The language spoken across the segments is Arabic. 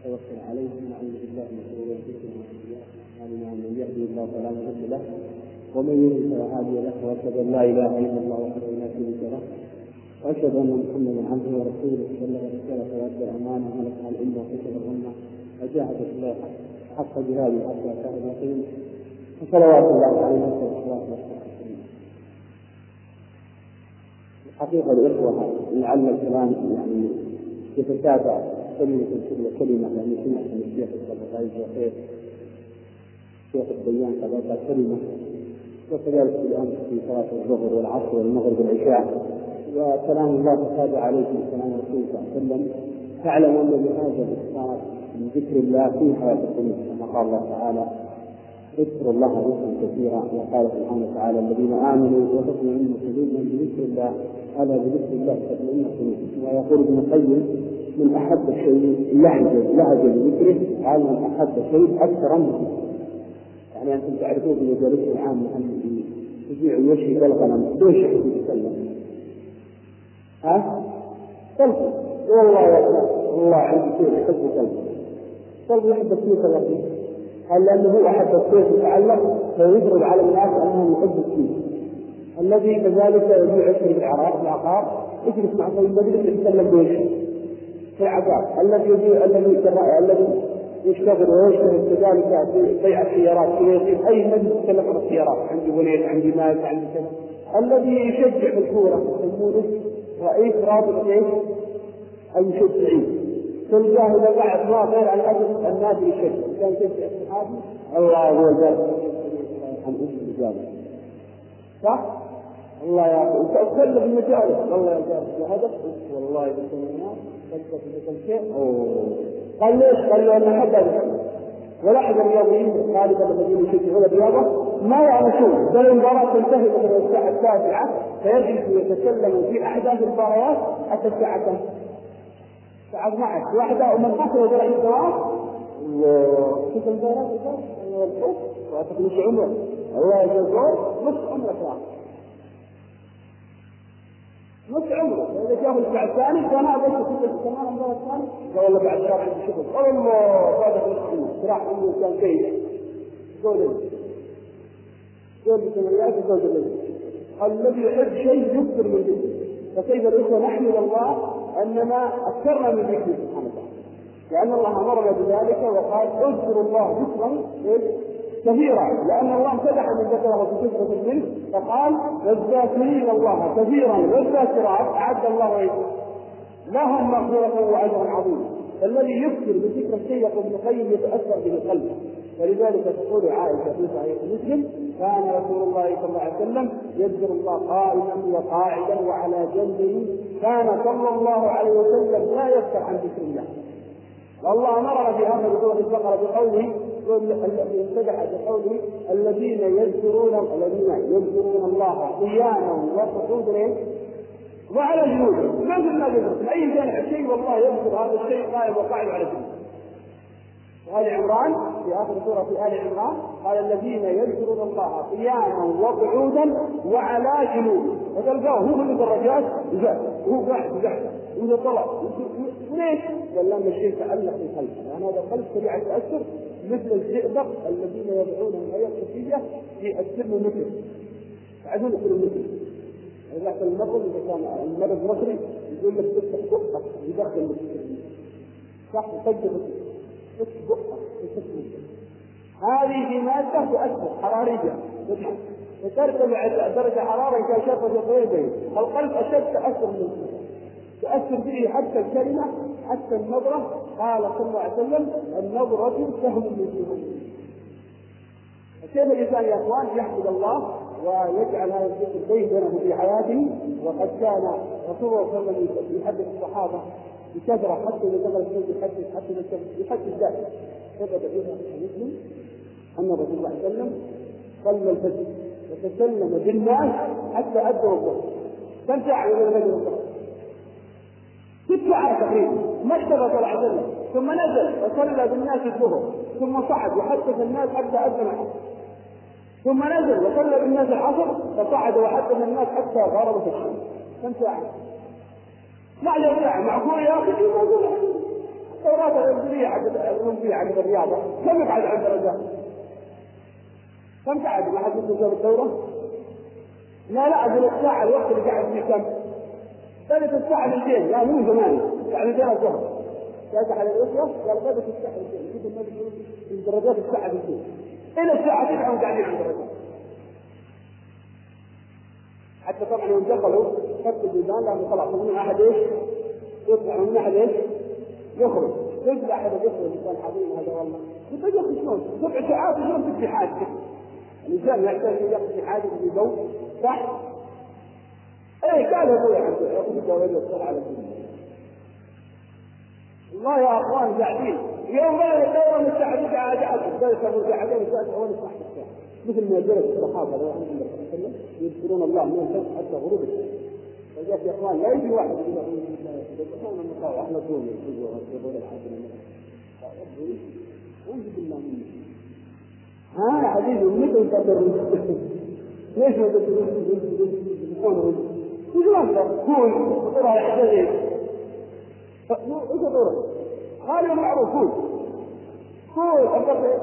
ونتوكل عليه ونعوذ بالله من شرور انفسنا ومن سيئات اعمالنا من يهده الله فلا مضل له ومن يضلل فلا هادي له واشهد ان لا اله الا الله وحده لا شريك له واشهد ان محمدا عبده ورسوله بلغ الرساله وادى الامانه ونصح الامه وكتب الامه وجاهد في الله حق جهاده حتى اتاه اليقين وصلوات الله عليه والصلاه والسلام. حقيقه الاخوه لعل الكلام يعني يتتابع كل كلمه يعني سمعت من الشيخ الطبطاوي وخير الشيخ البيان قال كلمه وكذلك الامر في صلاه الظهر والعصر والمغرب والعشاء وكلام الله تتابع عليكم كلام الرسول صلى الله عليه وسلم. تعلم ان بهذا الاكثار من ذكر الله في حياه القلوب كما قال الله تعالى اذكروا الله ذكرا كثيرا وقال سبحانه وتعالى الذين امنوا وتطمئن قلوبهم بذكر الله الا بذكر الله تطمئن القلوب. ويقول ابن القيم من احب الشيء لهج بذكره قال من احب شيء اكثر منه. يعني انتم تعرفون في مجالس العامه ان يجيع يشهد الغنم بدون شيء يتكلم قلبه والله يا الله عندي شيء يحب قلبه يحب السيف الرقيق قال لأنه أحد السيف يتعلق فيضرب على الناس أنه يحب السيف. الذي كذلك يبيع يشتري العقار يجلس مع المجلس يتكلم بوجهه في العقار. الذي يشتغل ويشتغل كذلك في بيع السيارات في أي مجلس يتكلم عن السيارات عندي وليد عندي مال عندي كذا. الذي يشجع في الكورة يسمونه رئيس رابط المشجعين تلقاه إذا قاعد ما غير عن أجل الناس يشجع كان يشجع الصحابي الله هو ذلك عن اسم الإجابة صح؟ الله يا أخي أتكلم بالمجالس الله يا جارس وهدف والله بالسماء فلسفة بكل شيء قال ليش؟ قال له أن حتى ولاحظ الرياضيين غالبا الذين يشجعون الرياضة ما يعرفون بل المباراة تنتهي مثلا الساعة 9 فيجلس ويتكلم في أحداث المباريات حتى الساعة 12 واحدة ومن حصل درجة الجواب وشوف المباراة والحب وأعتقد مش عمره الله يجزاه نص عمره نص عمره. إذا جاءه الساعة الثاني كان أبدا في الزمان المباراة الثاني والله بعد شهر عندي شغل قال الله هذا نص عمره راح عنده كان كيف قول بسمريات وقول الذي يحب شيء يكثر من ذكره. فكيف الإخوة نحمد الله أننا أكثرنا من ذكره سبحانه وتعالى لأن الله أمرنا بذلك وقال اذكروا الله ذكرا كثيرا لأن الله امتدح من ذكره في كثرة منه فقال والذاكرين الله كثيرا والذاكرات أعد الله لهم مغفرة وأجرا عظيما. فالذي يكثر من ذكر الشيء يقول ابن القيم يتأثر به قلبه. ولذلك تقول عائشة في صحيح مسلم كان رسول الله صلى الله عليه وسلم يذكر الله قائما وقاعدا وعلى جنبه كان صلى الله عليه وسلم لا يفتر عن ذكر الله. والله أمرنا في هذا سورة البقرة بقوله الذي امتدح بقوله الذين يذكرون الله قياما وقعودا وعلى جنوبهم. ما قلنا بذلك أي كان شيء والله يذكر هذا الشيء قائم وقاعد على جنوبه. آل عمران في آخر سورة آل عمران قال الذين يذكرون الله قياما وقعودا وعلى جنوبهم. فتلقاه هو من الدرجات هو قاعد وإذا طلع ليش؟ قال لأن الشيء تعلق في قلبه لأن هذا القلب سريع التأثر مثل الزئبق الذين يدعون الحياة الصحية في السم مثل تعدون كل مثل. إذا كان المرض إذا كان المرض مصري يقول لك تفتح بقك يدخل المثل صح وتجد هذه مادة تؤثر حرارية وترتفع درجة حرارة إذا شافت الغيبين. القلب أشد تأثر منه تأثر به حتى الكلمة حتى النظرة. قال صلى الله عليه وسلم النظرة سهم من سهم. كيف الإنسان يا أخوان يحمد الله ويجعل هذا الذكر بينه في حياته. وقد كان رسول الله صلى الله عليه وسلم يحدث الصحابة بكثرة حتى إذا دخل السوق يحدث ذلك. ثبت فيها مسلم أن رسول الله صلى الله عليه وسلم صلى الفجر وتكلم بالناس حتى أدوا الظهر. كم ساعة إلى الفجر والظهر؟ 6 ساعات تقريبا. ما اشتغل صلى الله عليه وسلم ثم نزل وصلى بالناس الظهر ثم صعد وحدث الناس حتى أدى العصر ثم نزل وصلى بالناس العصر فصعد وحدث الناس حتى غربت الشمس. كم ساعة؟ معلش ساعة معقول يا أخي التوراة الأولمبية حق الرياضة كم يبعد عن درجات؟ كم قاعد ما حد يسوي الدورة؟ لا أقول الساعة الوقت اللي قاعد فيه كم؟ ثالث الساعة بالليل، لا مو زمان، يعني زي الظهر. جالس على الأسرة قال ثالث الساعة بالليل، شوف الناس من درجات الساعة بالليل. إلى الساعة 9 قاعدين عند درجات. حتى طبعا يوم دخلوا خط البيبان لأنه خلاص من أحد إيش؟ يطلع من أحد إيش؟ يخرج. يطلع أحد يخرج كان حبيب هذا والله. يتجه شلون؟ 7 ساعات شلون تقضي حاجتك؟ الإنسان يحتاج أن يقضي حاجته في جو صح؟ ايه قال ابوي عبد الله على الدنيا. الله يا اخوان قاعدين يوم ما الدوره من الساعه 9 على 10 درس ابو ساعتين وساعه ونص تحت الساعه مثل ما جرت الصحابه رضي الله عنهم يذكرون الله من الشمس حتى غروب الشمس. فجاء يا اخوان لا يجي واحد يقول سبحان الله احنا دون يقول الحاكم انزل بالله منك. ها حبيبي متى تقدر ليش ما تقدر كون وطلع يحتاج ايش دوره هذا معروف كون أفضل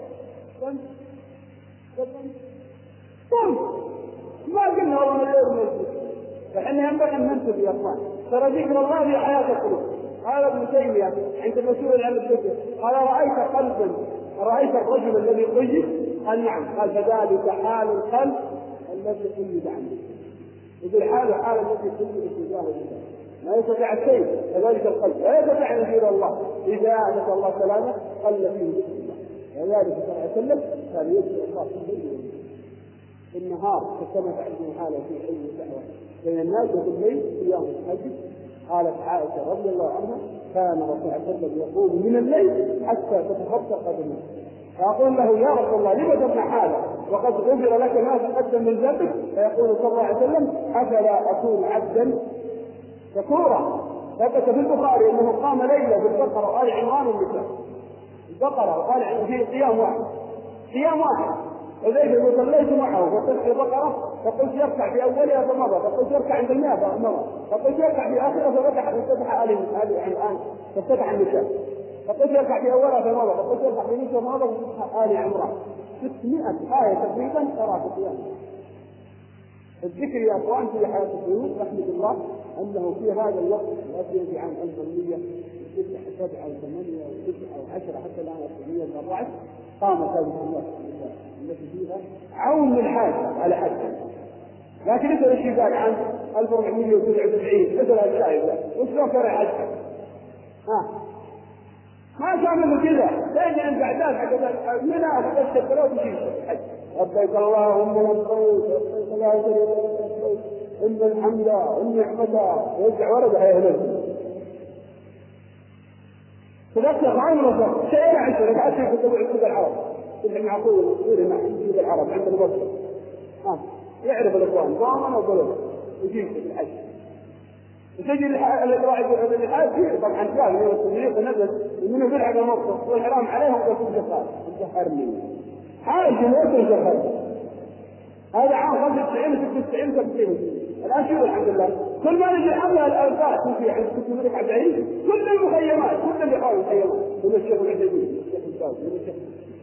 ما قلنا والله نجيب المسجد فإحنا ينبغي أن ننتبه يا أخوان ترى ذكر الله في حياة القلوب. قال ابن تيمية عند مسؤول عن الذكر قال رأيت الرجل الذي قيد قال نعم قال فذلك حال القلب الذي قيد عنه. يقول حال التي تجد اتجاه الله ما يستطيع الشيء كذلك القلب لا يستطيع ان يجير الله اذا نسال الله سلامه قل فيه ذكر الله. وذلك صلى الله عليه وسلم كان يذكر الله في الليل في النهار كما تعرفون حاله في حي الدعوه بين الناس وفي الليل قيام الحج. قالت عائشه رضي الله عنها كان رسول الله صلى الله عليه وسلم يقول من الليل حتى تتخطى قدمه فأقول له يا رسول الله لما تبنى حاله وقد غفر لك ما تقدم من ذنبك فيقول صلى الله عليه وسلم أفلا أكون عبدا شكورا. ثبت في البخاري أنه قام ليلة بالبقرة وآل عمران والنساء البقرة وآل عمران في قيام واحد وذلك إذا صليت معه وتلقي البقرة فقلت يركع في أولها فمضى فقلت يركع عند الماء فمضى فقلت يركع في آخرها ففتح آل الآن ففتح النساء فقلت يركع في أولها فمضى فقلت يركع في نصف فمضى وفتح آل عمران 600 آية تقريبا ترى في قيام الذكر يا أخوان في حياة القلوب. رحمة الله أنه في هذا الوقت الأسئلة في عام 1100 6 7 8 9 10 حتى الآن 1914 قامت هذه الناس التي فيها عون للحاجة على حد. لكن اسأل الشيبان عن 1499 اسأل الشايب وشلون كان حجها ما كان كذا لأن البعدات حق منها تشتروا بشيء لبيك اللهم لبيك لبيك لا شريك لك إن الحمد والنعمة يرجع ورد عليه نفسه تذكر عمره شيء عشرة لك عشرة في كتب العرب تبع معقول يقول مع كتب العرب عند المصر يعرف الإخوان ضامن وضرب يجيب في الحج وتجي الحاج طبعا كان من التمريض نزل ومنه بلعب المصر والحرام عليهم ويكون جفار الجحرني حاج موت الجحرني هذا عام 95 96 97 الآن شوف الحمد لله كل ما نجي حملها الأرباط في عند كتب الملك عبد العزيز كل المخيمات كل اللي حول المخيمات من الشيخ العثيمين الشيخ الباز من الشيخ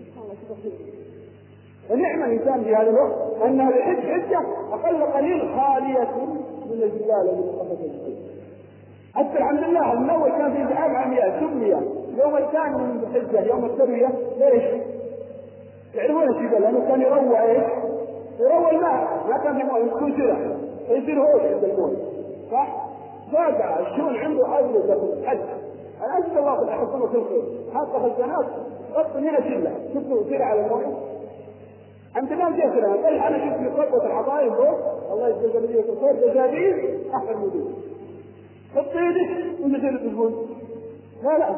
ونعم الإنسان في هذا الوقت أنها لحج حجة أقل قليل خالية من الجبال ومن قفص الجبال. حتى الحمد لله الأول كان في ازدحام عمياء سمية يوم الثاني من الحجة يوم التروية ليش؟ تعرفون الجبال لأنه كان يروى إيش؟ يروى الماء ما كان في مويه يكون كذا فيصير هو عند المويه صح؟ فاقع الشون عنده أول في الحج. أنا أسأل الله في الأحسن وكل خير حتى في الجنات غطوا هنا شلة شفتوا كذا على المويه عند الناس يسلم قال انا شفت في قبة الحضائر فوق الله يجزاك الذي يكون جزائري احسن مدير حط يدك وانت تقول تقول لا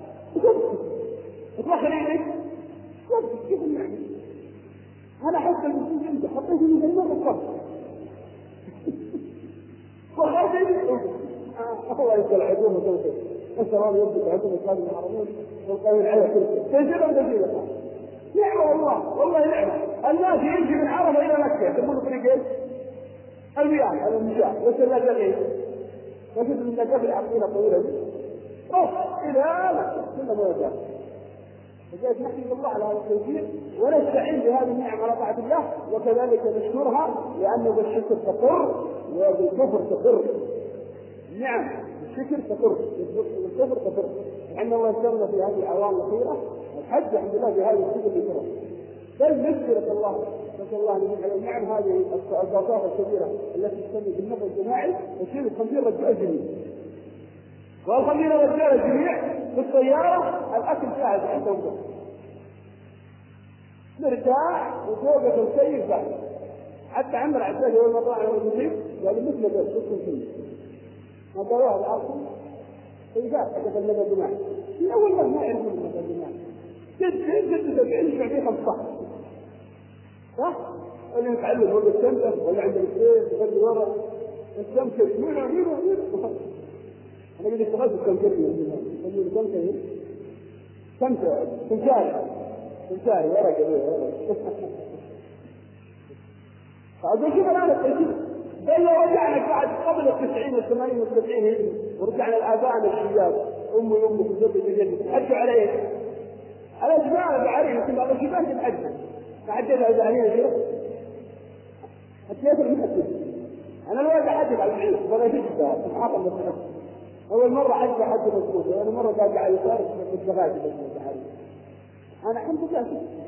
اطلق يدك كيف المعنى انا احس المسلمين انت حطيت يدك المرة الصف وخرت يدك الله يسأل عدوم وتوفيق نسأل الله يبدك عدوم القادم الحرمين والقائمين على كل تجيبها وتجيبها نعمة والله نعمة. الناس يمشي من عرفة إلى مكة يسمونه طريقين المياه المشاة والثلاجين وجد من قبل عقيلة طويلة إلى مكة كله موجود. فجاءت نحمد الله على هذا التوفيق ونستعين بهذه النعم على طاعة الله، وكذلك نشكرها لأنه بالشكر تقر وبالكفر تقر. نعم بالشكر تقر بالكفر تقر. لأن الله يسرنا في هذه الأعوام الأخيرة الحج الحمد لله بهذه الصفة الكبرى. بل نشكر الله نسأل الله أن يجعل النعم هذه البساطة الكبيرة التي تسمى بالنفع الجماعي وشيل 50 رجال جميع. وال50 رجال الجميع في السيارة الأكل جاهز عندهم نرتاح وفوقة السيد بعد. حتى عمر عباده يوم طلع المسلمين قال مثل ذلك تكون فيه ما ضروها الأصل فإذا حدث المدى الجماعي في أول ما يعرفون المدى الجماعي جد 70 شعبية 15 صح؟ اللي نتعلم هو السمكة ولا عند السيف وغير ورا السمكة مينو أنا قلت اشتغلت السمكة يقول السمكة سمكة سمكاري ورقة فأقول شوف الآن التأثير بل لو رجعنا بعد قبل 90 و80 و90 ورجعنا الآباء الشياب أمي وجدي وجدي حجوا عليه على جماعة بعريه يمكن بعض الشباب يتحجوا فحجوا على عليه شيء السياسة المحجة أنا الواحد حجب على العيش ولا شجبها سبحان الله. أول مرة حجة مضبوطة وأنا مرة قاعد على يسار في الزغاجة أنا الحمد لله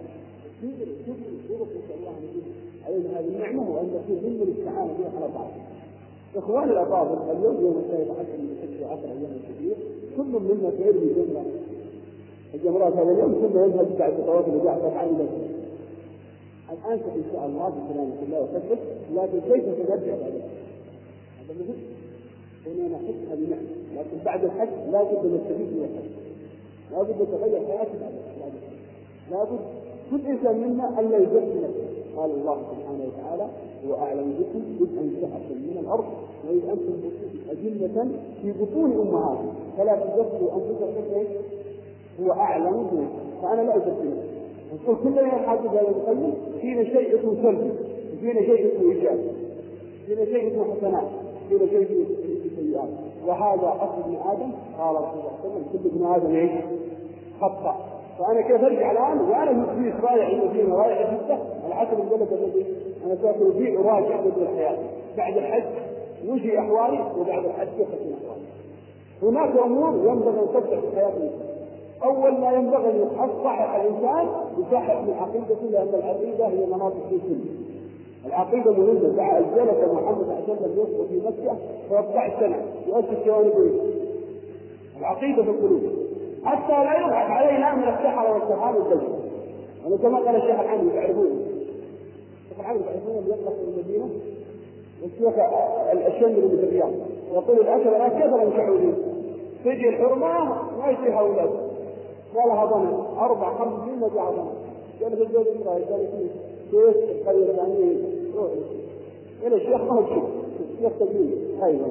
شوف إن شاء الله علينا هذه النعمة وأن نكون من الاستعانة بها على بعض. إخواني الأفاضل اليوم يوم الثالث عشر من 16 أيام كثير كل منا سيرمي جمرة الجمرات هذا اليوم ثم يذهب بعد طواف الوداع طبعا إلى الآن إن شاء الله بسلامة الله وسلم لكن كيف ترجع بعد هذا مهم هنا نحس هذه النعمة. لكن بعد الحج لا بد من التفكير من الحج لا بد تغير حياتك لا بد كل إنسان منا ألا يزكي نفسه. قال الله سبحانه وتعالى هو أعلم بكم إذ أنشأكم من الأرض وإذ أنتم أجنة في بطون أمهاتكم فلا تزكوا أنفسكم هو أعلم بكم فأنا لا أزكي نفسي. نقول كل يوم حاجة هذا القيم فينا شيء اسمه سلبي فينا شيء اسمه إيجابي فينا شيء اسمه حسنات فينا شيء اسمه سيئات وهذا أصل ابن آدم. قال رسول الله صلى الله عليه وسلم كل ابن آدم إيش؟ خطأ. فأنا كيف أرجع الآن وأنا مسلم رايح المدينة رايح جدة على حسب البلد الذي أنا سافر فيه أراجع بدء الحياة بعد الحج وجه أحوالي وبعد الحج كيف تكون أحوالي. هناك أمور ينبغي أن تبدأ في حياة الإنسان. أول ما ينبغي أن يصحح الإنسان يصحح من عقيدته لأن العقيدة هي مناطق السنة. العقيدة مهمة. جلس محمد صلى الله عليه وسلم يصبح في مكة 13 سنة يؤسس جوانب العقيدة في القلوب حتى لا يضحك علينا من السحر والسحاب والدجل. أنا كما قال الشيخ الحمد تعرفون الشيخ الحمد تعرفون اللي يطلق من المدينة والشيخ الشمري من الرياض يقول الأشهر كثر المشعوذين تجي الحرمة ما يجيها أولاد ما لها ضمن 4-5 سنين ما جاءها ضمن. كان في الزوج إسرائيل كان فيه كيف القرية الثانية إلى الشيخ ما هو الشيخ تقول أيضا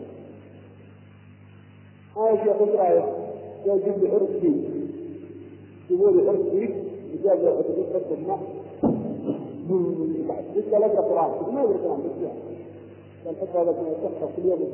هذا الشيخ إسرائيل قال جيب لي عرس فيه يقول لي عرس فيه وجاب لي عرس فيه الماء لسه لا يقرأ قرآن ما يقرأ قرآن بس قال حتى هذا كان يتخطى كل يوم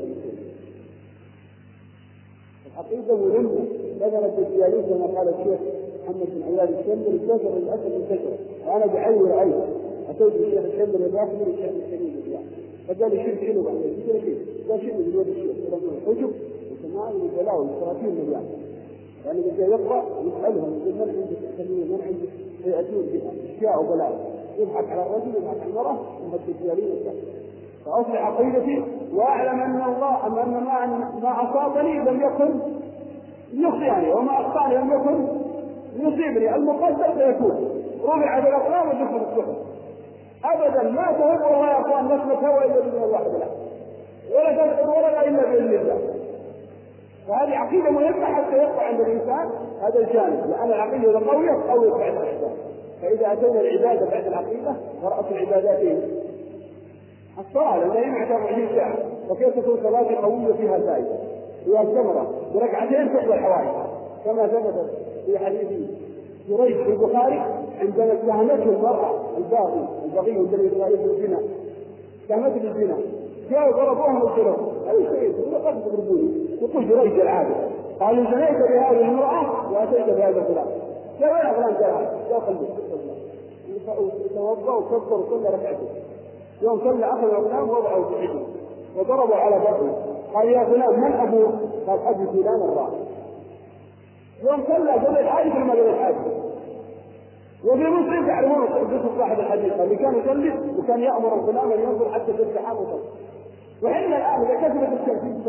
العقيدة مهمة. مثلا الدجالين كما قال الشيخ محمد بن عياد الشمري كثر الأسد الكثر وأنا بعين رأيت أتيت الشيخ الشمري الرافضي والشيخ الشمري فقال لي شنو بعد قلت له قال شنو بالواد الشيخ الحجب والسماء والبلاء والشراكين مليان يعني إذا يقرأ يسألهم يقول من عندك تسميه من عندك فيأتون بأشياء وبلاء يضحك على الرجل يضحك على المرأة ثم الدجالين فأصلح عقيدتي وأعلم أن الله أن ما أصابني لم يكن يخطئني وما أخطأني لم يكن يصيبني. المقدر سيكون رفع بالأقلام وجفت السحر أبدا ما تهب والله يا أخوان نسمة هوى إلا بإذن الله ولا تسقط ورقة إلا بإذن الله. فهذه عقيدة مهمة حتى يقع عند الإنسان هذا الجانب لأن العقيدة قوية بعد العبادة. فإذا أتينا العبادة بعد العقيدة ورأس العبادات الصلاة لأنها يمعت 40 ساعة وكيف تكون صلاة قوية فيها فائدة هي الثمرة بركعتين تقضي الحوائج كما ثبت في حديث جريج في البخاري عندما اتهمته المرأة البغي بني إسرائيل بالزنا اتهمته بالزنا جاءوا ضربوهم وقتلوهم أي شيء ولا قد تضربوني يقول جريج العادة قالوا زنيت بهذه المرأة هذا الغلام. قال وين الغلام؟ قال خليه توضأ وكبر وصلى ركعتين. يوم صلى أخذ الغلام وضعه في حجره وضربه على بطنه. قال يا غلام من أبوه؟ قال أبي فلان الراعي. يوم صلى قبل الحادث ولا ما قبل الحادث؟ وفي مصر تعلمون قصة صاحب الحديث اللي كان يصلي وكان يأمر الغلام أن ينظر حتى في الزحام وصلى. وحنا الآن إذا كسبت الشمس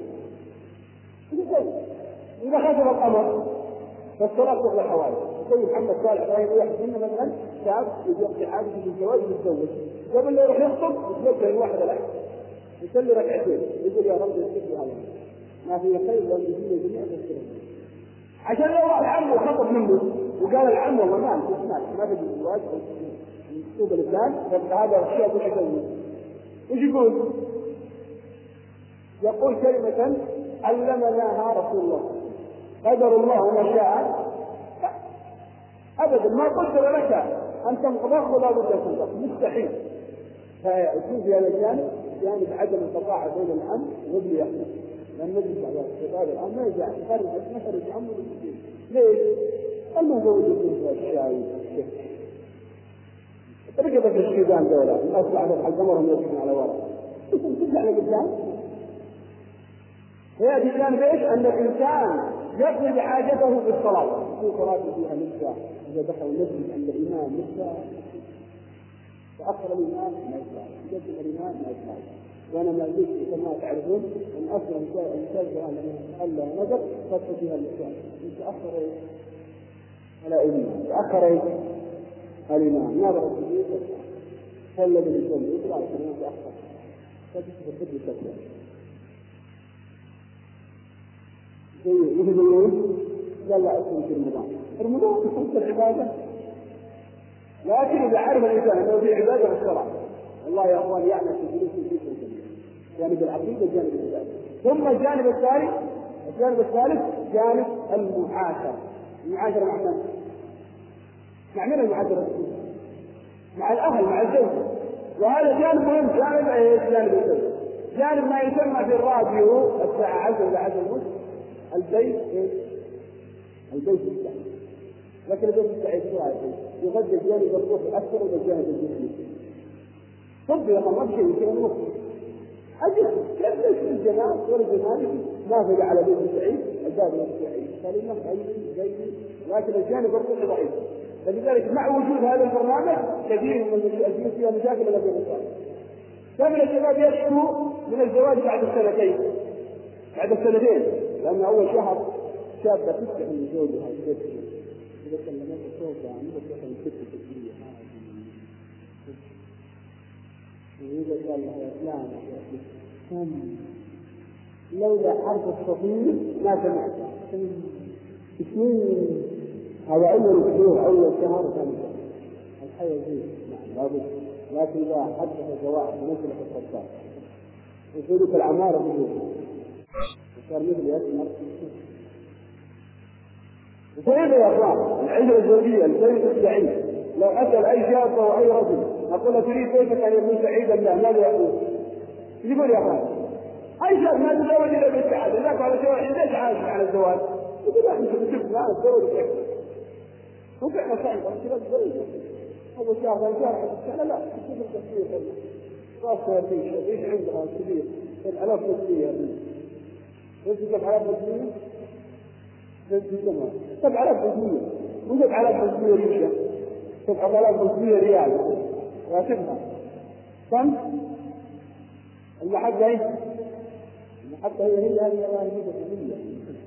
يسوي إذا خسف القمر فالصلاة تغلى حوالي. زي محمد صالح إبراهيم واحد منا مثلا شاب يجي حادث في الزواج ويتزوج قبل لا يروح يخطب يتوجه الواحد الأحد يصلي ركعتين يقول يا رب يسكت لي هذا ما في خير لو يجيني جميع الخير عشان لو راح العم وخطب منه وقال العم والله ما بدي الزواج أو مكتوب الإسلام فهذا الشيء مش يسوي وش يقول كلمة علمناها رسول الله قدر الله ما شاء أبدا ما قدر لك أن تنقضاك ولا بد أن تنقض مستحيل. فيكون في هذا الجانب جانب عدم القطاع بين العم وابن أخيه لأن نجد على خطاب العم ما يجعل خارج مثل العم والابن. ليش؟ الموضوع يكون الشاي ركبت الشيطان دولة الناس بعد الحجمرهم يسكن على ورق ترجع لقدام. هي الجانب ايش؟ ان الانسان يقضي حاجته في الصلاه في صلاه فيها نساء اذا دخل المسجد عند الامام نساء تاخر الامام ما يصلي يقدم الامام ما يصلي. وانا ما زلت كما تعرفون ان اصلا الانسان الا نذر فتح فيها النساء تاخر على الامام تاخر الامام نظر الجديد صلى بالجنه يطلع الامام تاخر فتثبت الفتوى يقولون لا أكون في رمضان تخص العبادة. لكن إذا عرف الإنسان أنه في عبادة الصلاة الله يا أخوان يعمل في فلوس كثير جانب العقيدة جانب العبادة. ثم الجانب الثالث جانب المعاشرة مع من؟ مع من المعاشرة؟ مع الأهل مع الزوج. وهذا جانب مهم جانب الزوج. جانب ما يسمى في الراديو الساعة 10 إلى 10:30 البيت السعيد. لكن البيت السعيد يغذي الجانب الروحي أكثر من الجانب الجسمي. طب يا الله شيء يمكن النص الجسم كيف ليش الجمال والجمال نافذة على بيت السعيد الباب السعيد كلمة غيري لكن الجانب الروحي ضعيف. فلذلك مع وجود هذا البرنامج كثير من المشاكل فيها مشاكل الذين الصالح. كم الشباب يشكو من الزواج بعد السنتين لأن أول شهر شابة تفتح من زوجها إذا كلمت الصوت عن تفتح من ست تسلية وإذا قال لها فلان لولا حرف الصفير ما سمعت سنين هذا أول شهر كان الحياة زي لابد. لكن إذا حدث زواج بمثل الصفار وصولك العمارة بجوه صار مثل يسمر. وفإذا يا أخوان العشرة الزوجية البيت السعيد لو أسأل أي شاب أو أي رجل أقول تريد بيتك أن يكون سعيدا له ماذا يقول يا أخوان؟ أي شاب ما تزوج إلا بالسعادة ذاك على شوائع ليش عايش على الزواج؟ يقول لا أنت بتشوف لا الزواج أكثر وفعلا صعب أنت الزواج أول شهر السنة لا تشوف التفسير راسها ليش عندها كبير الألاف نسبية وانت 7,000 نسبية 7,000 نسبية مو 7,000 نسبية ريشة 7,000 نسبية ريال راتبها كم؟ المحبة ايه؟ المحبة هي هذه الرهيبة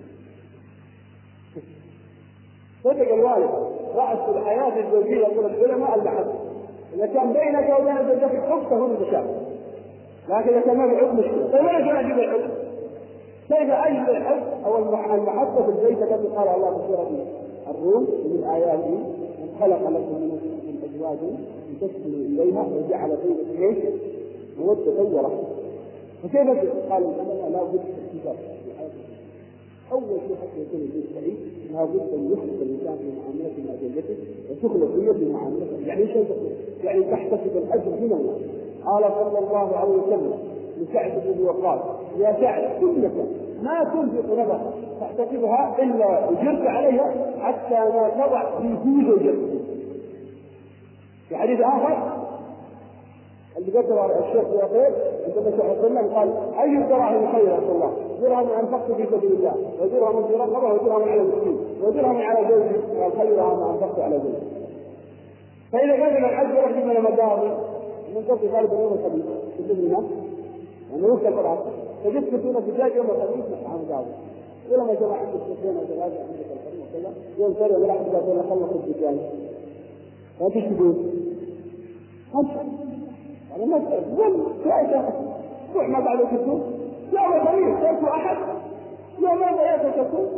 صدق الوالد رأس الحياة الزوجية يقول العلماء المحبة. إذا كان بينك وبين زوجتك حب فهو متشابه لكن إذا كان ما في حب مشكلة. طيب وين كان أجيب الحب؟ كيف أجد الحب أو المحبة في البيت التي قال الله في سورة الروم من آياته من خلق لكم من أزواج لتسكنوا إليها وجعل بينكم ايش؟ مودة ورحمة. فكيف قال العلماء لا بد من الكتاب أول شيء حتى يكون البيت سعيد لا بد أن يخلق الإنسان في معاملته مع زوجته وتخلق هي في معاملته. يعني شيء يعني تحتسب الأجر من الله. قال صلى الله عليه وسلم لسعد بن وقاص يا سعد كلك ما تنفق نفقة تحتسبها إلا أجرت عليها حتى ما تضع في زوجته. في حديث آخر اللي قدر الشيخ يقول عندما سأل الله قال أي الدراهم خير يا الله؟ درهم أنفقت في سبيل الله، ودرهم في رقبة، ودرهم على المسكين، ودرهم على زوجي، قال خيرها ما أنفقت على زوجي. فإذا كان من الحج رجل من المدار من قبل غالب يوم الخميس يسلم نفسه يعني يوصل القرآن فجدت كتونة دجاج يوم الخميس مع مدار ولما جمع عندك سكين ودجاج عندك الخميس وكذا يوم ثاني ولا أحد يقول خلص الدجاج ما فيش تقول خمسة أنا ما أقول ثلاثة أسبوع ما بعد الكتب يوم الخميس ثلاث أحد يوم ماذا يتكتب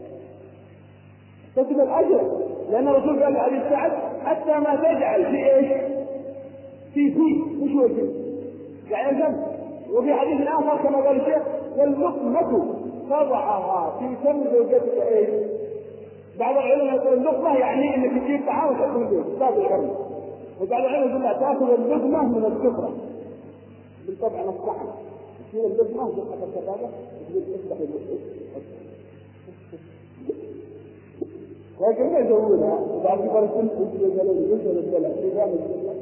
تكتب الأجر لأن الرسول قال لأبي سعد حتى ما تجعل في إيش في مش وجه يعني الجنب. وفي حديث آخر كما قال الشيخ واللقمة تضعها في فم زوجتك إيش. بعض العلماء يقول اللقمة يعني إنك تجيب طعام وتأكل البيت باب الغرب، وبعض العلماء يقول لا تأكل اللقمة من السفرة بالطبع الصحن يصير اللقمة بالحق الكتابة تفتح البيت لكن ما يسوونها وبعد كبر كل يجلون يجلون الدلع في ذلك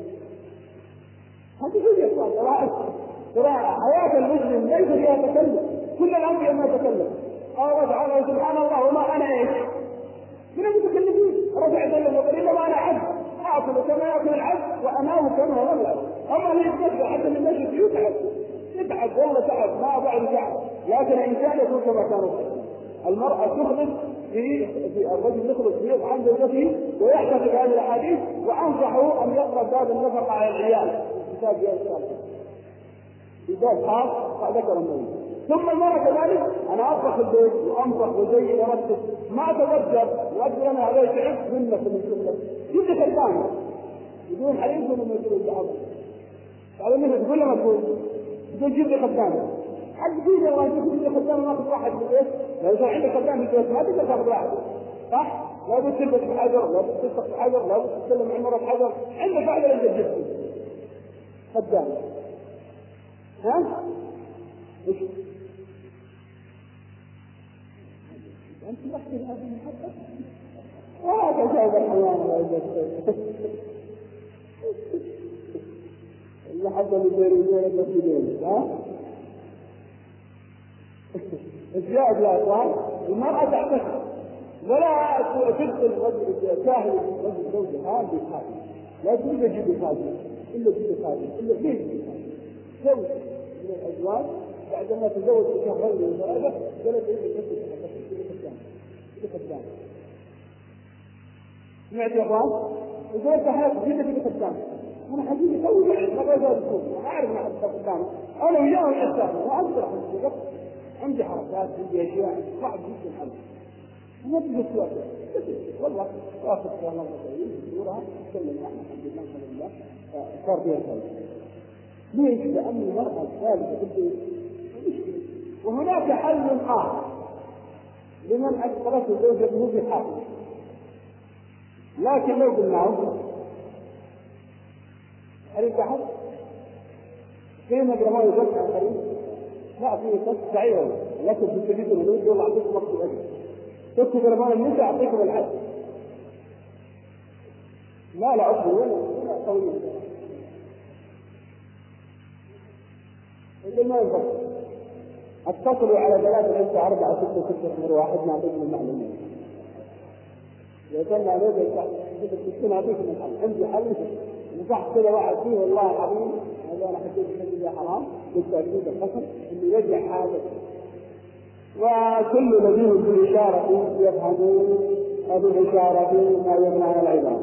هذه هي ترى حياة المسلم ليس فيها تكلف. كل الأنبياء ما تكلف. الله تعالى سبحان الله وما أنا إيش من المتكلمين رفع ذلك وقال إنما أنا عبد أعطل كما يأكل العبد وأنام كما هو العبد. أما اللي يتكلم حتى من الناس يتعب والله تعب ما بعد تعب لكن الإنسان يكون كما كان المرأة تخلص في الرجل يخلص في عن زوجته ويحتفظ بهذه الأحاديث. وأنصحه أن يقرأ باب النفقة على العيال كتاب جاء الثالث باب خاص ذكر النبي. ثم المرأة كذلك أنا أطبخ البيت وأنطق وزي ورتب ما أتوجب وأجر أنا عليه تعب منك من كله جد خلفانه بدون حديث من يقول الجحظ على منه تقول لما تقول جد خلفانه حق فيه والله جد خلفانه ما تضحك في البيت. لو كان عندك خلفان في البيت ما تقدر تاخذ واحد صح؟ لا بد تلبس بحجر لا بد تلبس بحجر لا بد تتكلم عن مرة بحجر عندك بعد اللي جد خلفان ها؟ إيش؟ أنت تحكي هذه المحبة؟ هذا جاوب الحيوان لا يجب المحبة للديريين المسؤولين ها؟ الزياد يا أخوان المرأة تعتقد ولا تدخل رجل ساهل رجل زوجها بخادم لا تريد تجيب خادم إلا تجيب خادم إلا فيه زوج من الأزواج بعدما تزوج بشهرين وثلاثة جلس يجب خدام. سمعت يا اخوان؟ وقلت حياتي جدا في خدام. انا حبيبي توي ما بقدر اقول انا اعرف ما حد خدام انا وياهم خدام واقدر احس عندي حركات عندي اشياء صعب جدا الحل ما تجي سوى والله واخذ الله صورها تكلم احنا الحمد لله الحمد لله صار فيها خير. ليش؟ لان المراه الثالثه بدي مشكله. وهناك حل اخر لمن أكثرته زوجته في حال. لكن لو قلناه حريق أحد في مجرمه يجمع الحريق لا فيه قصة سعيرة لكن في الجديد الهدود يقول أعطيكم وقت الأجل تكتب جرمان النساء أعطيكم الحد لا أصبر ولا قوية إذا ما ينفق اتصلوا على 3 5 4 6 6 واحد نعطيكم المعلومات. إذا كان عليك تكون نعطيكم الحل. عندي حل نصحت كذا واحد فيه والله العظيم هذا أنا حسيت بشيء حرام بالتأكيد الحسن إنه يرجع حاجة. وكل الذين بالإشارة يفهمون وبالإشارة ما يمنع العباد.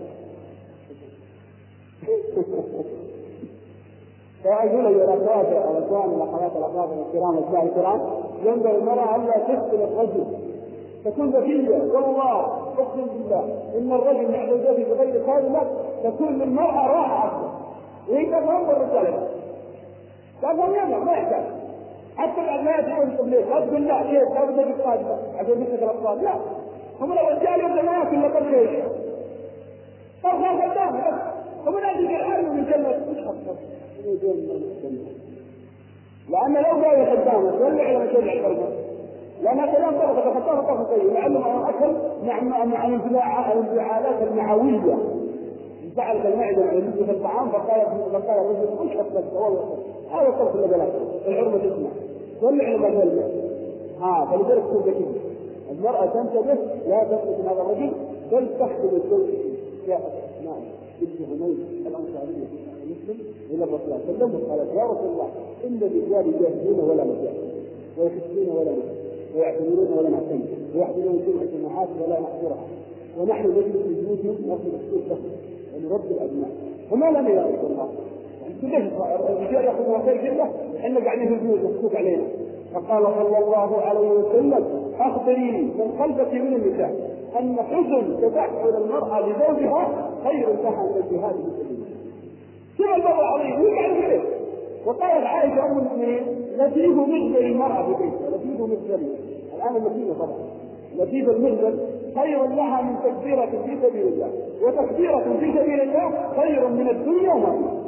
فأقول يا الأخوات والأخوان والأخوات الأخوات الكرام والأخوات الكرام ينبغي المرأة ألا تقتل الرجل تكون ذكية. والله أقسم بالله إن الرجل مع زوجته بغير كلمة تكون للمرأة راحة أكثر وهي تفهم الرجال تفهم يلا ما يحتاج حتى بعد ما يدعون التبليغ لا تقول لا شيء لا بد بالقادمة عشان مثل الأطفال لا هم الرجال يبدأ ما يأكل لقد شيء طرفا قدام بس ومن أجل الحال من جنة مش خطر لأن لو قال خدامه تولع ولا تولع قلبه لأن كلام طرفة خطأ طرفتين لعلم أن أكل مع الانفعالات المعوية انفعلت المعدة العلمية في الطعام فقال الرجل مش أكلت والله هذا الطرف اللي بلاك العرمة تسمع والعلم الهلمة فلذلك تكون ذكية المرأة تنتبه لا تثبت من هذا الرجل بل تحكم الزوج جاءت أسماء بنت هميس الأنصارية مسلم إلى الرسول صلى الله عليه وسلم وقالت يا رسول الله إن الرجال يجاهدون ولا مجاهد ويحسون ولا مجاهد ويعتمرون ولا نعتمر ويحضرون جمعة الجماعات ولا نحضرها ونحن نجلس في بيوتهم نأخذ السوق لهم ونربي الأبناء وما لنا يا رسول الله يعني الرجال يأخذون خير جدا إحنا قاعدين في البيوت مكتوب علينا فقال صلى الله عليه وسلم أخبري من خلفك من النساء أن حزن تدخل المرأة لزوجها خير لها من الجهاد في سبيل الله. ثم البر عليه ويقعد عليه وقالت عائشة أم المؤمنين لطيف مغزل المرأة في بيتها لطيف مغزل الآن المدينة طبعا لطيف المغزل خير لها من تكبيرة في سبيل الله وتكبيرة في سبيل الله خير من الدنيا وما فيها.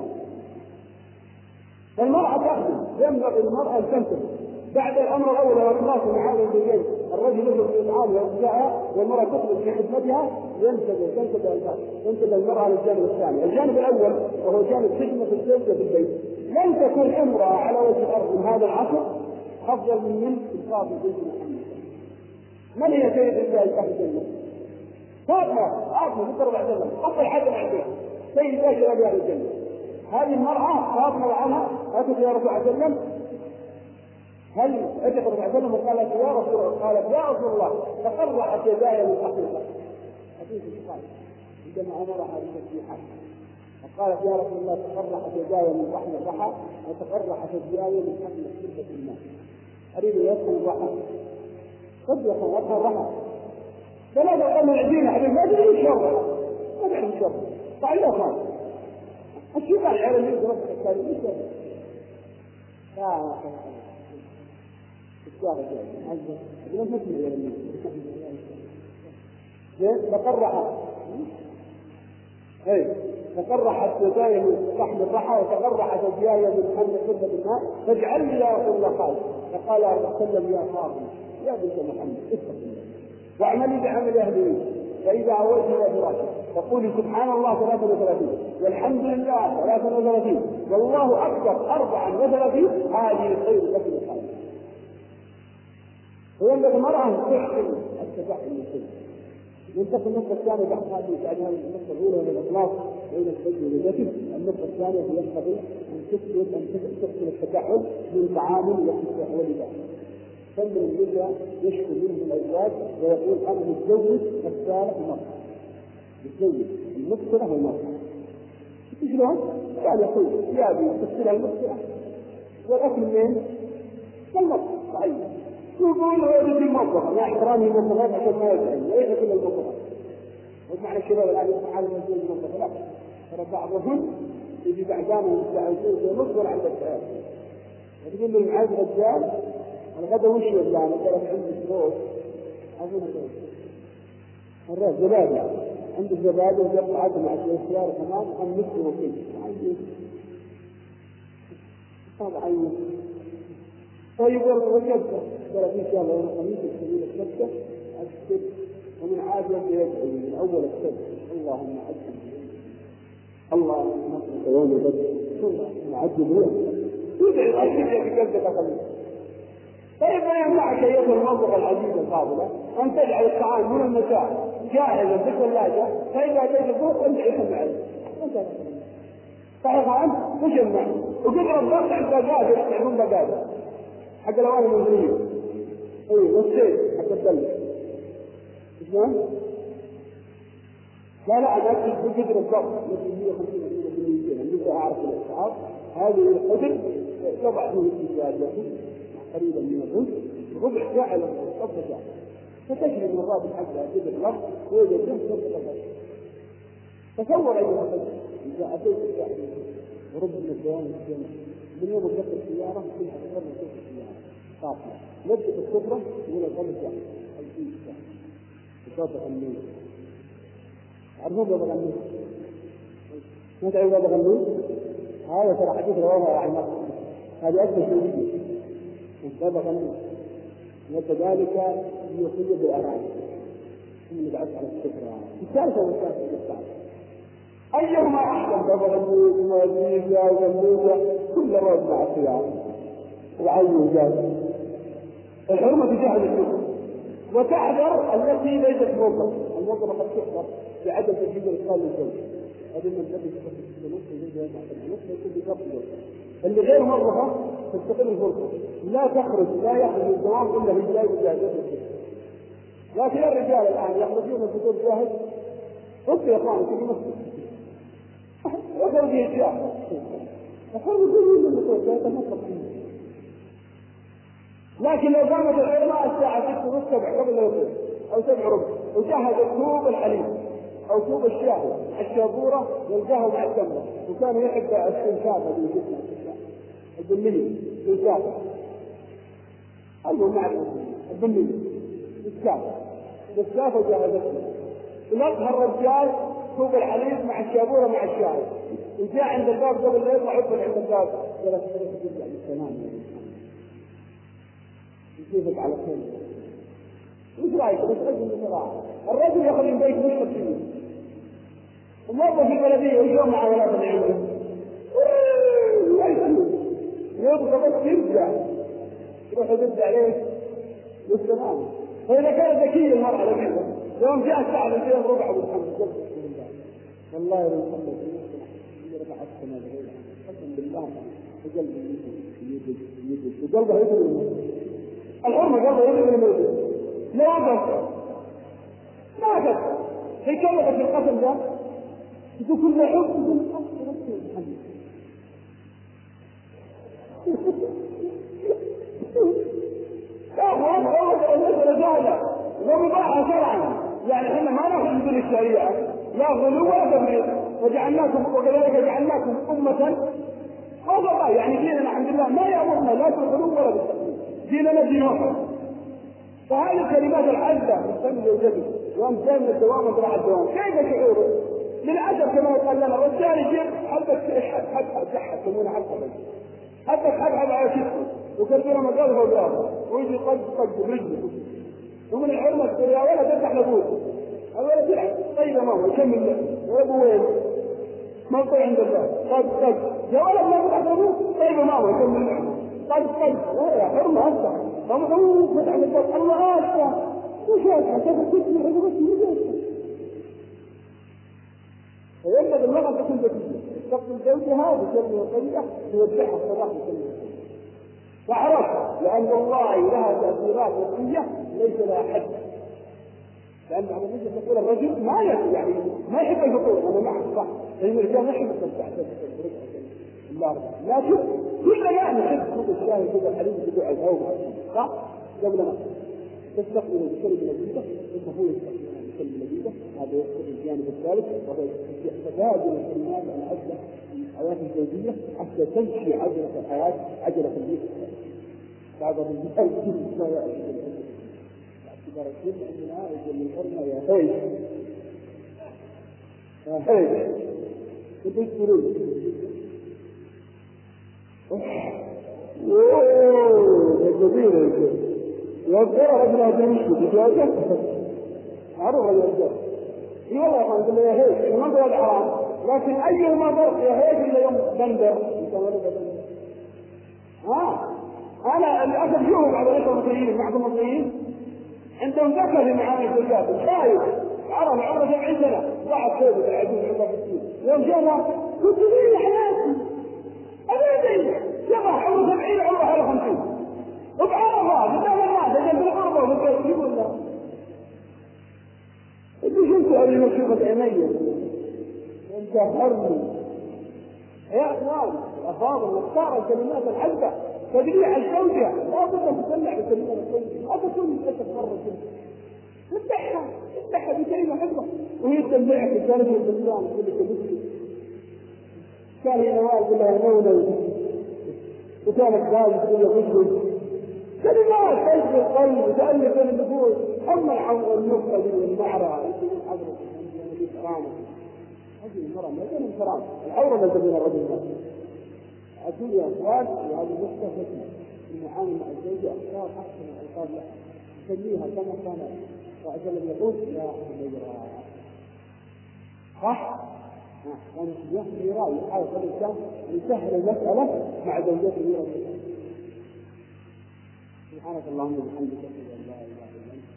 فالمرأة تخدم ينبغي المرأة أن تنتبه بعد الأمر الأول والناس من هذا الزوجين الرجل يخرج في الإطعام ويرجعها والمرأة تخرج في خدمتها تنتبه المرأة للجانب الثاني. الجانب الأول وهو جانب خدمة الزوجة في البيت لن تكون امرأة على وجه الأرض من هذا العصر أفضل من إنفاق بيت محمد. من هي سيد النساء أهل الجنة؟ فاطمة بنت ربيعة وسلم أفضل حد عندها سيد أهل الجنة. هذه المرأة فاطمة عنها أتت يا رسول الله وسلم هل أتت رسول الله وسلم وقالت يا رسول الله قالت يا رسول الله تقرحت يداي من حقيقة حديث البخاري عندما أمرها بالتسبيحات فقالت يا رسول الله تقرحت يداي من لحم الرحى وتقرحت يداي من حقل شربة الماء أريد أن يدخل الرحى قد يدخل الرحى ثلاثة قالوا العجينة حبيب ما تدري ايش شربها ما تعرف ايش شربها طيب لا خالص الشيء قال على اليد ربك الثاني ايش شربها لا الشارع جاي لم تسمع يا اليد تقرحت تقرحت يداي من لحم الرحى وتقرحت يداي من حمل شربة الماء فاجعل لي يا رسول الله قال فقال وسلم يا فاطمة يا بنت محمد اتق الله واعملي بعمل اهل البيت فاذا اويت الى فراشك فقولي سبحان الله 33 والحمد لله 33 والله اكبر 34 هذه خير لك الخير. وينبغي المرأة تحسن التفاعل المسلم ينتقل النقطة الثانية بعد هذه النقطة الأولى من الإخلاص بين الحج والذكر. النقطة الثانية ينبغي أن تحسن التفاعل من تعامل واللباس. فمن الرجال يشكو منه الأزواج ويقول أنا متزوج الثالث مرة متزوج المسكرة والمرأة شلون؟ قال يقول ثيابي تغسلها المسكرة والأكل منين؟ والمرأة صحيح يقول هو يجي المطبخ مع احترامي المطبخات عشان ما يزعل ليس كل المطبخات ومعنى الشباب الآن يسمع هذا المسجد المطبخ لا ترى بعضهم يجي بعدانه يسوي نص ولا عنده الشهادة وتقول له معاذ رجال الغدا وش يبلع أنا قالت عندي فروض أظن الرجال زبادة عندي زبادة وجبت عدم مع الخيار كمان عن مثل وكيل عندي طبعا طيب وجبت قال في شاء الله خميس السبيل السبتة السبت ومن عاد يدعو من أول السبت اللهم عجل اللهم نصرك يوم البدر اللهم عجل هو يدعي الأشياء في قلبك خميس. طيب ما يمنعك ايها المنطقه العزيزه الفاضله ان تجعل الطعام من المساء جاهزا في الثلاجه فاذا جاء الظهر انت يحمل عليه صحيح انت تجمع وقدر الضغط عند بقاده يحملون بقاده حق الاواني المنزليه والسيل حق الدلة شلون؟ لا انا اكتب بقدر الضغط مثل 150 200 اعرف الاسعار هذه القدر تضع فيه الثلاجه قريبا من الرز ربع ساعة للرز ساعة فتجري مرات حتى تجد الرز ويجد نفس الرز. تصور أيها الرجل إذا أتيت الساعة ورب من الدوام من يوم تركب السيارة فيها تقرر تركب السيارة قاطعة نبدأ السفرة من الغد ساعة 20 ساعة بصوت غنوي عرفوا بابا غنوي ما تعرفوا بابا غنوي هذا ترى حديث رواه عن هذه أكثر شيء بابا غنوي وكذلك يصيب بالأمان من بعد على الفكرة الثالثة والثالثة أيهما أحسن بغض ومزيجة ومزيجة كل رجل مع الخيار وعين جاز الحرمة تجاه الكفر وتحذر التي ليست موظفة الموظفة قد تحذر بعدم تجديد الإدخال للزوج هذا من الذي تخصص بنص وزوجها مع النص يكون بشرط اللي غير موظفة تستقل الفرصة لا يخرج الزواج إلا بالله وجاهزة لكن الرجال الآن يخرجون الفتور جاهز قلت يا اخوان في مسجد وخرج الجاهز فخرج كل من الفتور جاهز لكن لو قامت العلماء الساعة 6:30 قبل الوصول أو 7:15 وجهز الثوب الحليب أو ثوب الشاهي الشابورة والقهوة مع التمرة وكان يحب السنسافة اللي جسمه البنية السنسافة المهم مع البنية السنسافة جاهزتنا ونقها الرجال ثوب الحليب مع الشابورة مع الشاهي وجاء عند الباب قبل لا يطلع يدخل عند الباب ثلاث ترجع للسلام يشوفك على خير وش رايك بس رجل بصراحه الرجل ياخذ من بيت مش مسؤول وموظف في البلديه واليوم مع ولاد العيال يبغى بس يرجع يروح يرد عليه والسلام فاذا كانت ذكيه المراه لبيبه يوم جاء الساعه 2:15 والحمد والله يا محمد رفع السماء قسم بالله وقلبه يجد وقلبه يجد الحرمة قلبه يجب الموجود لا قصر ما قصر في كلمة في القسم ده يقول كل حب يقول رجالة ومباحة شرعا يعني احنا ما ناخذ من الشريعة لا غلو ولا تفريط وجعلناكم وكذلك جعلناكم أمة وضع يعني ديننا الحمد لله ما يأمرنا لا بالغلو ولا بالتفريط ديننا دين واحد فهذه الكلمات العزة مستمر وجدد وامثال من الدوام وطلع الدوام كيف شعوره؟ للأسف كما قال لنا والثاني شيء حبك حبك يسمونه حبك على كتفه وكثيرا ما قال فوقاه ويجي قد برجله ومن الحرمة يا ولد تفتح لابوه الولد يلعب طيب يا ماما يكمل له يا ابو وين؟ ما طيب عند الله قد يا ولد ما تفتح لابوه طيب يا ماما يكمل له قد يا حرمة أصلا فمضوه فتح للباب الله أصلا وش هذا تفتح كتفه رجبته ويبدأ باللغة تكون ذكية تقبل زوجها بكلمة طيبة توجهها الصلاة بكلمة فعرف لأن الله لها تأثيرات وقتية ليس لها حد لأن على مثل تقول الرجل ما يعني ما يحب الفطور أنا معك صح لأن الرجال ما يحب التمتع لكن كل يعني يحب كل الشاهي كل الحليب كل الهوم صح قبل ما تستقبل بكلمة لذيذة وتفوز بكلمة لذيذة هذا يحصل الجانب الثالث وهو تبادل الكلمات العزة الحياة الزوجية حتى تمشي عجلة الحياة عجلة البيت بعض الرجال ما يعرف باعتبار الكلمة أننا يقول للحرمة يا هيج كنت تقولون يا كبير يوضع ابن أبي مشكلة تجاوزه عرض اليوضع والله يا أخوان قل يا هيك المنطقة الحرام لكن أيهما ضرق يا هيك إلا يوم بندر أنا للأسف شوفوا بعض الأخوة المصريين بعض المصريين عندهم ذكر في معاني الزوجات خايف عرف عمره 70 سنة ضاعت ثوبة العجوز عمره 60 يوم جاء كنت لي حياتي أبدا يضع عمره 70 عمره 50 وبعرفها قدام الناس جنب الغربة وفي يقول له انت شفت هذه مكشوفة عيني انت حرمي يا اخوان الافاضل نختار الكلمات الحلبة تدريع الزوجة لا بد ان تدلع بالكلمات الطيبة هذا كل تتفرج افتحها بكلمة حلوة وهي تدلعك كانت الانسان يقول لك مسلم كان هنا نوال يقول لها نوني وكانت خالد تقول له مسلم كلمات تجد القلب وتألف النفوس أما العمر والنقطة والمعرة حضرة الكرامة هذه المرأة ما يكون الكرامة العورة ما تبين الرجل أقول يا أخوان وهذه نقطة فتنة المعامل مع الزوجة أختار أحسن الألقاب لها، يسميها كما كان وأجل يقول يا أميرة. صح؟ يعني يحمي رأي يحاول الإنسان يسهل المسألة مع زوجته. سبحانك اللهم وبحمدك أشهد أن لا إله إلا أنت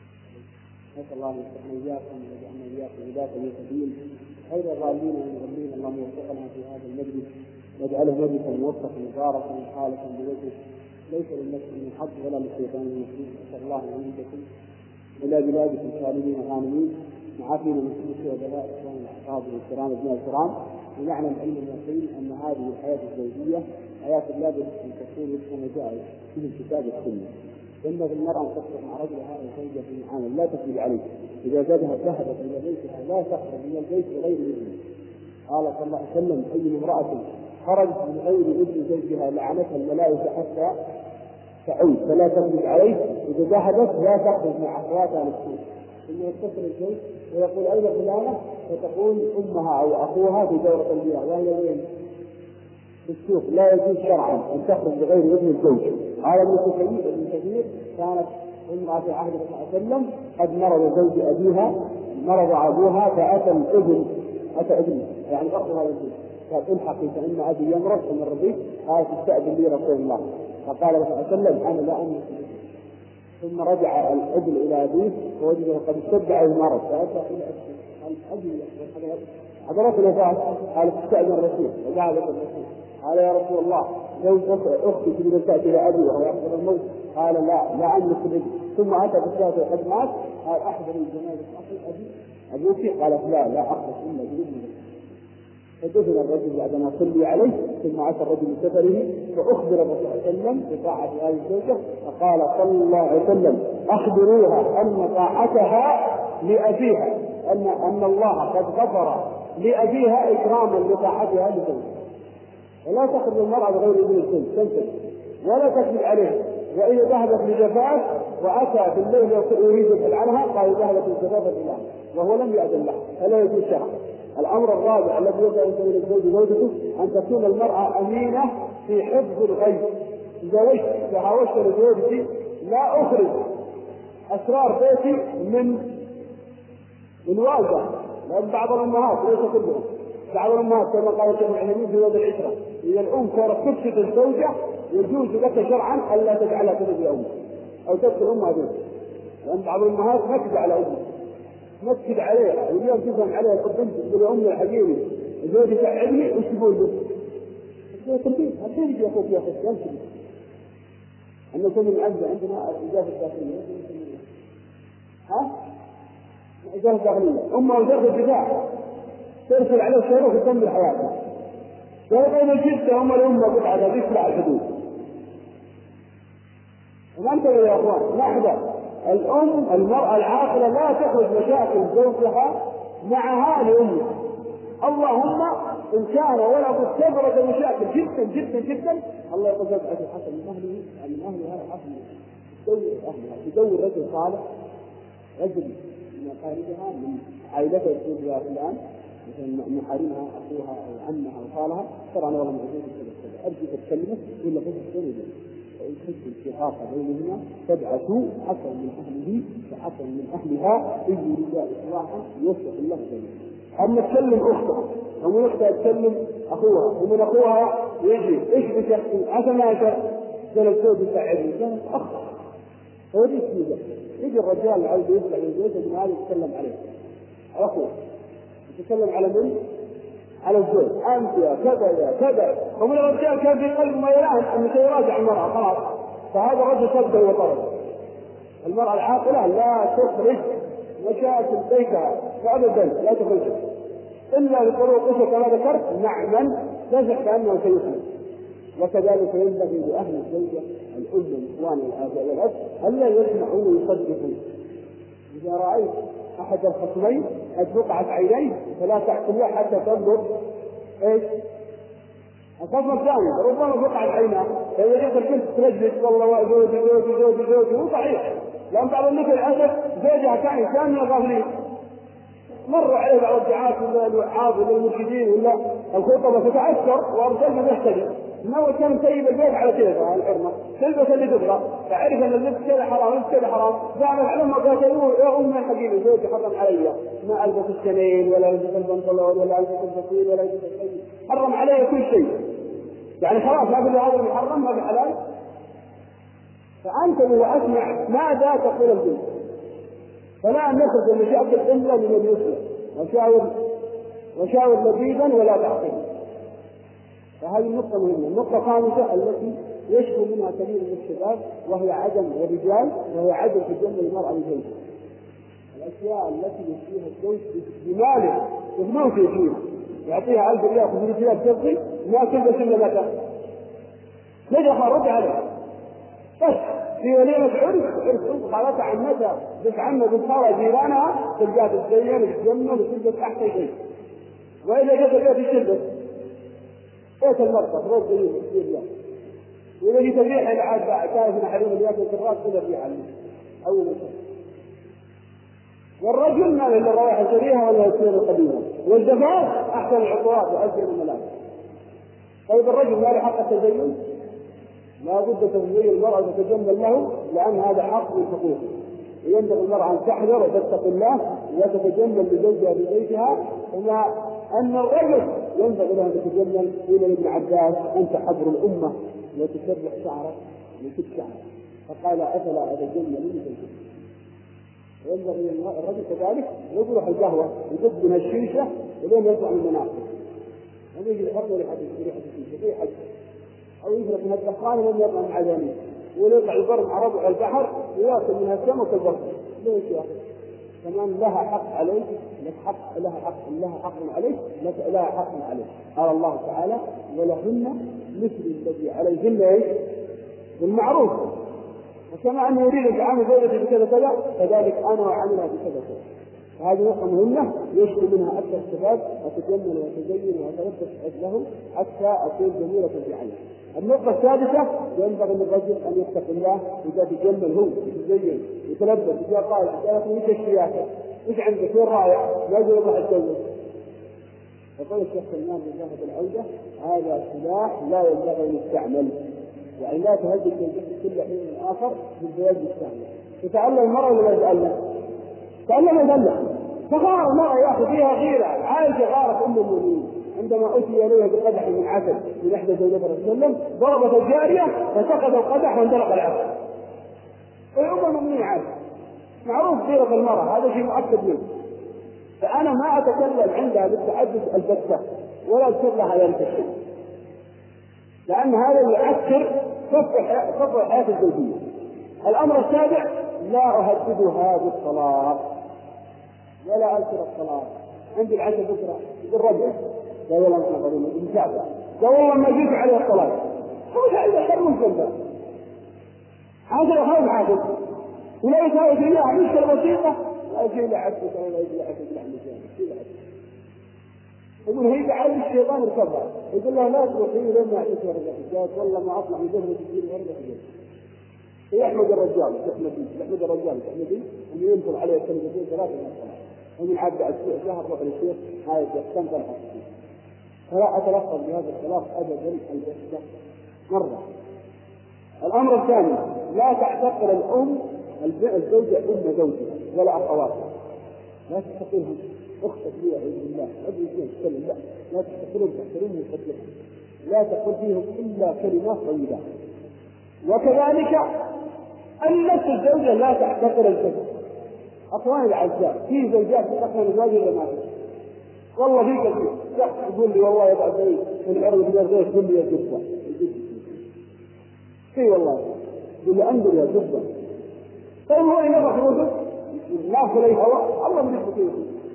نسأل الله أن يوفقنا إياكم ويجعلنا إياكم هداة المهتدين غير الضالين المضلين. اللهم وفقنا في هذا المجلس واجعله مجلسا موفقا مباركا خالصا بوجهه ليس للنفس من حظ ولا للشيطان من نصيب. نسأل الله أن يمدكم إلى بلادكم سالمين غانمين معافين من كل سوء بلاء. إخواننا الأحباب والكرام ابناء الكرام، ونعلم علم اليقين أن هذه الحياة الزوجية حياة لا بد أن تكون كما جاء في الكتاب والسنة. ينبغي المرأة أن تصبر مع رجلها الزوجة في المعاملة لا تكذب عليه. إذا ذهبت إلى بيتها لا تخرج من البيت بغير إذنه. قال صلى الله عليه وسلم: أي امرأة خرجت من غير إذن زوجها لعنتها الملائكة حتى تعود فلا تكذب عليه. إذا ذهبت لا تخرج مع أخواتها للسوق، ثم يتصل الزوج ويقول: أين فلانة؟ فتقول أمها أو أخوها في دورة المياه وهي وين؟ في السوق. لا يجوز شرعا أن تخرج بغير إذن الزوج. قال ابن كثير: كانت امرأة في عهد الرسول صلى الله عليه وسلم قد مرض زوج أبيها، مرض أبوها فأتى الابن يعني أخوها يجوز، قال: الحقي فإن أبي يمرض فمر بي. قال: تستأذن لي رسول الله. فقال صلى الله عليه وسلم: أنا لا أملك. ثم رجع الابن إلى أبيه فوجده قد اشتد المرض فأتى إلى أبي حضرت الوفاة. قال: تستأذن الرسول. وذهب الرسول قال: يا رسول الله زوج أختي تريد أن تأتي إلى أبي وهو يحضر الموت. قال: لا أملك الابن. ثم أتى بالشهادة وقد مات. قال: أحضر الجنازة أخي أبوك. قالت: لا أخرج إلا بإذن. فدفن الرجل بعدما صلي عليه. ثم أتى الرجل بسفره فأخبر الرسول صلى الله عليه وسلم بطاعة هذه الزوجة. فقال صلى الله عليه وسلم: أخبروها أن طاعتها لأبيها، أن الله قد غفر لأبيها إكراما لطاعتها لزوجها. ولا تخرج المرأة بغير إذن الزوج تنتج ولا تكذب عليه. وإذا ذهبت لجفاف وأتى في الليل يريد يسأل عنها قال: ذهبت لجفاف الإله وهو لم يأذن له، فلا يجوز شرعا. الأمر الرابع الذي يجب أن يكون الزوج زوجته أن تكون المرأة أمينة في حفظ الغيب. إذا هاوشت لزوجتي لا أخرج أسرار بيتي من واجهة، لأن بعض الأمهات ليس كلهم، بعض الأمهات كما قال الشيخ العثيمين في وضع العشرة: إذا الأم صارت تفسد الزوجة يجوز لك شرعا ألا تجعلها تفسد أمها أو تفسد أمها بيتها، لأن بعض الأمهات نكد على أمها، نكد عليها، واليوم تفهم عليها البنت تقول: يا أمي الحبيبي زوجي تعبني وش تقول له؟ الحين يجي أخوك يا أخوك يمشي أن نكون عندنا إجازة داخلية. إجازة داخلية أمها وزارة الدفاع ترسل عليه الشهر وتكمل حياته. ويقول الجدة هم الأمة قطعة تسرع الحدود. وانتبه يا أخوان، نحن المرأة العاقلة لا تخرج مشاكل زوجها معها لأمها. اللهم إن كان ولا مستبرد مشاكل جدا جدا جدا الله يقول: أجل حسن من أهلها حسن تدور رجل صالح، رجل من أقاربها من عائلتها يقول: يا فلان مثلا محارمها أخوها أو عمها أو خالها ترى أنا والله موجود كذا أرجو تتكلمه ولا تتكلم ويخش الشقاق بينهما تبعثوا حسن من أهله وحسن من أهلها إذ يريد إصلاحا يوفق الله جميعا. أما تكلم أختها ومن أختها تكلم أخوها ومن أخوها يجي إيش بشكل عشان قال الزوج يساعدني كانت أخ هذه كذا. يجي الرجال عايز يطلع من البيت من هذا يتكلم عليه أخوه، يتكلم على من؟ على الزوج: أنت يا كذا يا كذا. ومن الرجال كان في قلب ما يراه أن سيراجع المرأة خلاص، فهذا الرجل صدق وطرد. المرأة العاقلة لا تخرج مشاكل بيتها أبدا، لا تخرجها إلا بطرق كما ذكرت مع من تزح كأنه سيخرج. وكذلك ينبغي لأهل الزوجة الأم والإخوان والآباء والأب ألا يسمعوا ويصدقوا. إذا رأيت أحد الخصمين قد وقعت عينيه فلا تحكم له حتى تنظر إيش الخصم الثاني، ربما وقعت عيناه فإذا جاءت الكل تنجس والله زوجي هو صحيح، لأن بعض الناس للأسف زوجها كان غافلين، مروا عليه بعض الدعاة ولا الوعاظ ولا المرشدين ولا الخطبة تتأثر وأرسلنا يحتدي من أول كان مسيب البيت على كذا الحرمة تلبس اللي تبغى، فعرف أن اللبس كذا حرام اللبس كذا حرام، زعل علمها قالوا يا أمي الحقيقة زوجي حرم علي ما ألبس السنين ولا ألبس البنطلون ولا ألبس البطيل ولا ألبس الشيء، حرم علي كل شيء، يعني خلاص ما في هذا المحرم ما في حلال. فأنت إذا أسمع ماذا تقول الجنة، فلا نخرج المشاكل إلا لمن يسلم وشاور لبيبا ولا تعقيد. فهذه النقطة مهمة. النقطة الخامسة التي يشكو منها كثير من الشباب وهي عدم الرجال، وهي عدم تجمل المرأة لزوجها. الأشياء التي يشتريها الزوج بماله بفلوس يشتريها، يعطيها 1000 ريال 500 ريال تبغي ما تلبس إلا متى؟ نجح رد عليه بس في وليمة عرس خالتها عمتها بنت عمها بنت خالها جيرانها تلقاها تتزين وتتجمل وتلبس أحسن شيء، وإذا جت البيت تلبس بيت المرأة روز زيه كثير ريال، وإذا جيت الريح إلى عاد كانت حريم الياس والكراس كل الريح عليه أول شيء. والرجل ما إلا الروائح الكريهة ولا السير القديمة، والزفاف أحسن العطوات وأزين الملابس. طيب الرجل ما له حق التزين؟ لا بد تزين المرأة وتتجمل له، لأن هذا حق من حقوقه. ينبغي المرأة أن تحذر وتتقي الله وتتجمل لزوجها في بيتها، كما أن الرجل ينبغي له أن يتجمل. قيل لابن عباس أنت حبر الأمة وتسرح شعرك وتكت شعرك، فقال أفلا أتجمل لزوجي. ينبغي الرجل كذلك يروح القهوة يدب من الشيشة ولين يطلع من المناقب، هذا يجي يحط ريحة الشيشة أو يفرق من الدخان ومن يطلع مع ذلك، ويطلع البر مع ربع البحر ويأكل منها السمك والبر. ليش يا أخي؟ كمان لها حق عليك، لها حق عليك، لها حق عليك. قال الله تعالى ولهن مثل الذي عليهن بالمعروف، وكما أنه يريد أن يعامل زوجته بكذا كذا كذلك أنا أعاملها بكذا كذا. هذه نقطة مهمة يشكو منها أكثر الشباب، أتجمل وأتزين وأتلبس له حتى أكون جميلة في عينه. النقطة السادسة ينبغي للرجل أن يتقي الله إذا تجمل هو يتزين يتلبس إذا قال أحيانا وش اشتياكه؟ وش عندك؟ وين رايح؟ لا يروح يتزوج. يقول الشيخ سلمان بن ذهب العودة هذا سلاح لا ينبغي أن يستعمل، يعني لا تهدد الجسد كل حين آخر بالزواج الثاني. تتعلم المرأة ولا تتعلم؟ تعلم الجنة. فغار المرأة يا أخي فيها غيرة. عائشة غارت أم المؤمنين عندما أتي إليها بقدح من عسل من إحدى زوجات الرسول صلى الله عليه وسلم، ضربت الجارية فسقط القدح واندلق العسل. أم المؤمنين عائشة معروف غيرة المرأة، هذا شيء مؤكد منه. فأنا ما أتكلم عندها بالتعدد البتة ولا أذكر لها ذلك الشيء، لأن هذا يؤثر صفر حياة الزوجية. الأمر السابع لا أهددها بالطلاق ولا أذكر الطلاق. عندي العشاء بكرة بالرجل لا والله ما قرينا المشابه لا والله ما جيت عليه الطلاق، هو هذا خير من جنبه هذا خير حاجة ولا يساوي فيها مشكلة بسيطة لا شيء لعبك ولا يجي لعبك لحم الجانب. يقول هي بعين الشيطان الكبر يقول له لا تروحي لما يعطيك ورقة والله ما أطلع من جهة تجيب ورقة. يحمد الرجال يحمدي أن ينزل عليه كلمتين ثلاثة من الصلاة ومن عبد أسبوع شهر روح للشيخ هاي كم طلعة. فلا أتلفظ بهذا الخلاف أبدا البتة مرة. الأمر الثاني لا تعتقل الأم الزوجة أم زوجها ولا أخواتها، لا تحتقرهم أختك لي أعوذ بالله أبي فيها تتكلم لا تحتقرهم تحترمهم وتحترمهم، لا تقول فيهم إلا كلمات طيبة. وكذلك النفس الزوجة لا تحتقر الزوج. أخواني الأعزاء في زوجات تحتقر الزوج ولا ما في؟ والله في كثير يقول لي والله يا بعد من الأرض غير كل لي جبة في والله يقول لي أنظر يا جبة. طيب هو ينظر خروجه الناس لي هواء الله من يحبكيه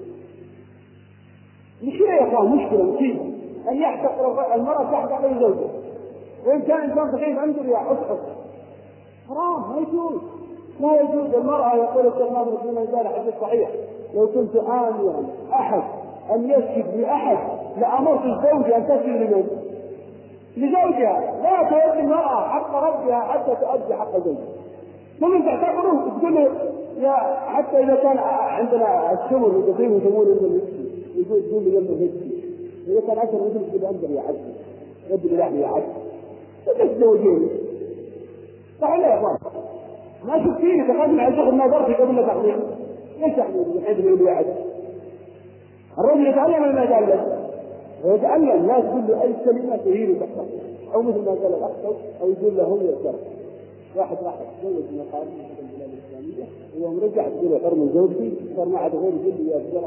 مشكلة يا أخوان، مشكلة مصيبة أن يحتقر المرأة تحتقر زوجها، وإن كان إنسان تخيف أنظر يا أسقط حرام ما يجوز. لا يجوز. المرأة يقول السلمان رسول الله قال حديث صحيح لو كنت آمرا أحد أن يسجد لأحد لأمرت الزوج أن تسجد لمن؟ لزوجها. لا تؤدي المرأة حق ربها حتى تؤدي حق زوجها. ثم تعتبره تقول له يا حتى إذا كان عندنا السمر وتقيم وتمور يقول لي يلا نسجد إذا كان أكثر مثل كده أنظر يا عزيز يدري لحمي يا عزيز تتزوجين صح ولا يا اخوان؟ ما شفتيني تقدم على شغل نظرتي قبل لا تحضير. ليش تحضير من حيث الوعد؟ الرجل يتعلم ولا ما يتعلم؟ ويتعلم. لا تقول له اي كلمه تهين تحصل، او مثل ما قال الاخ او يقول له هو الشرع. واحد راح يتزوج من القانون في البلاد الاسلاميه ويوم رجع تقول له حرم زوجتي صار ما عاد غير يقول لي يا رجال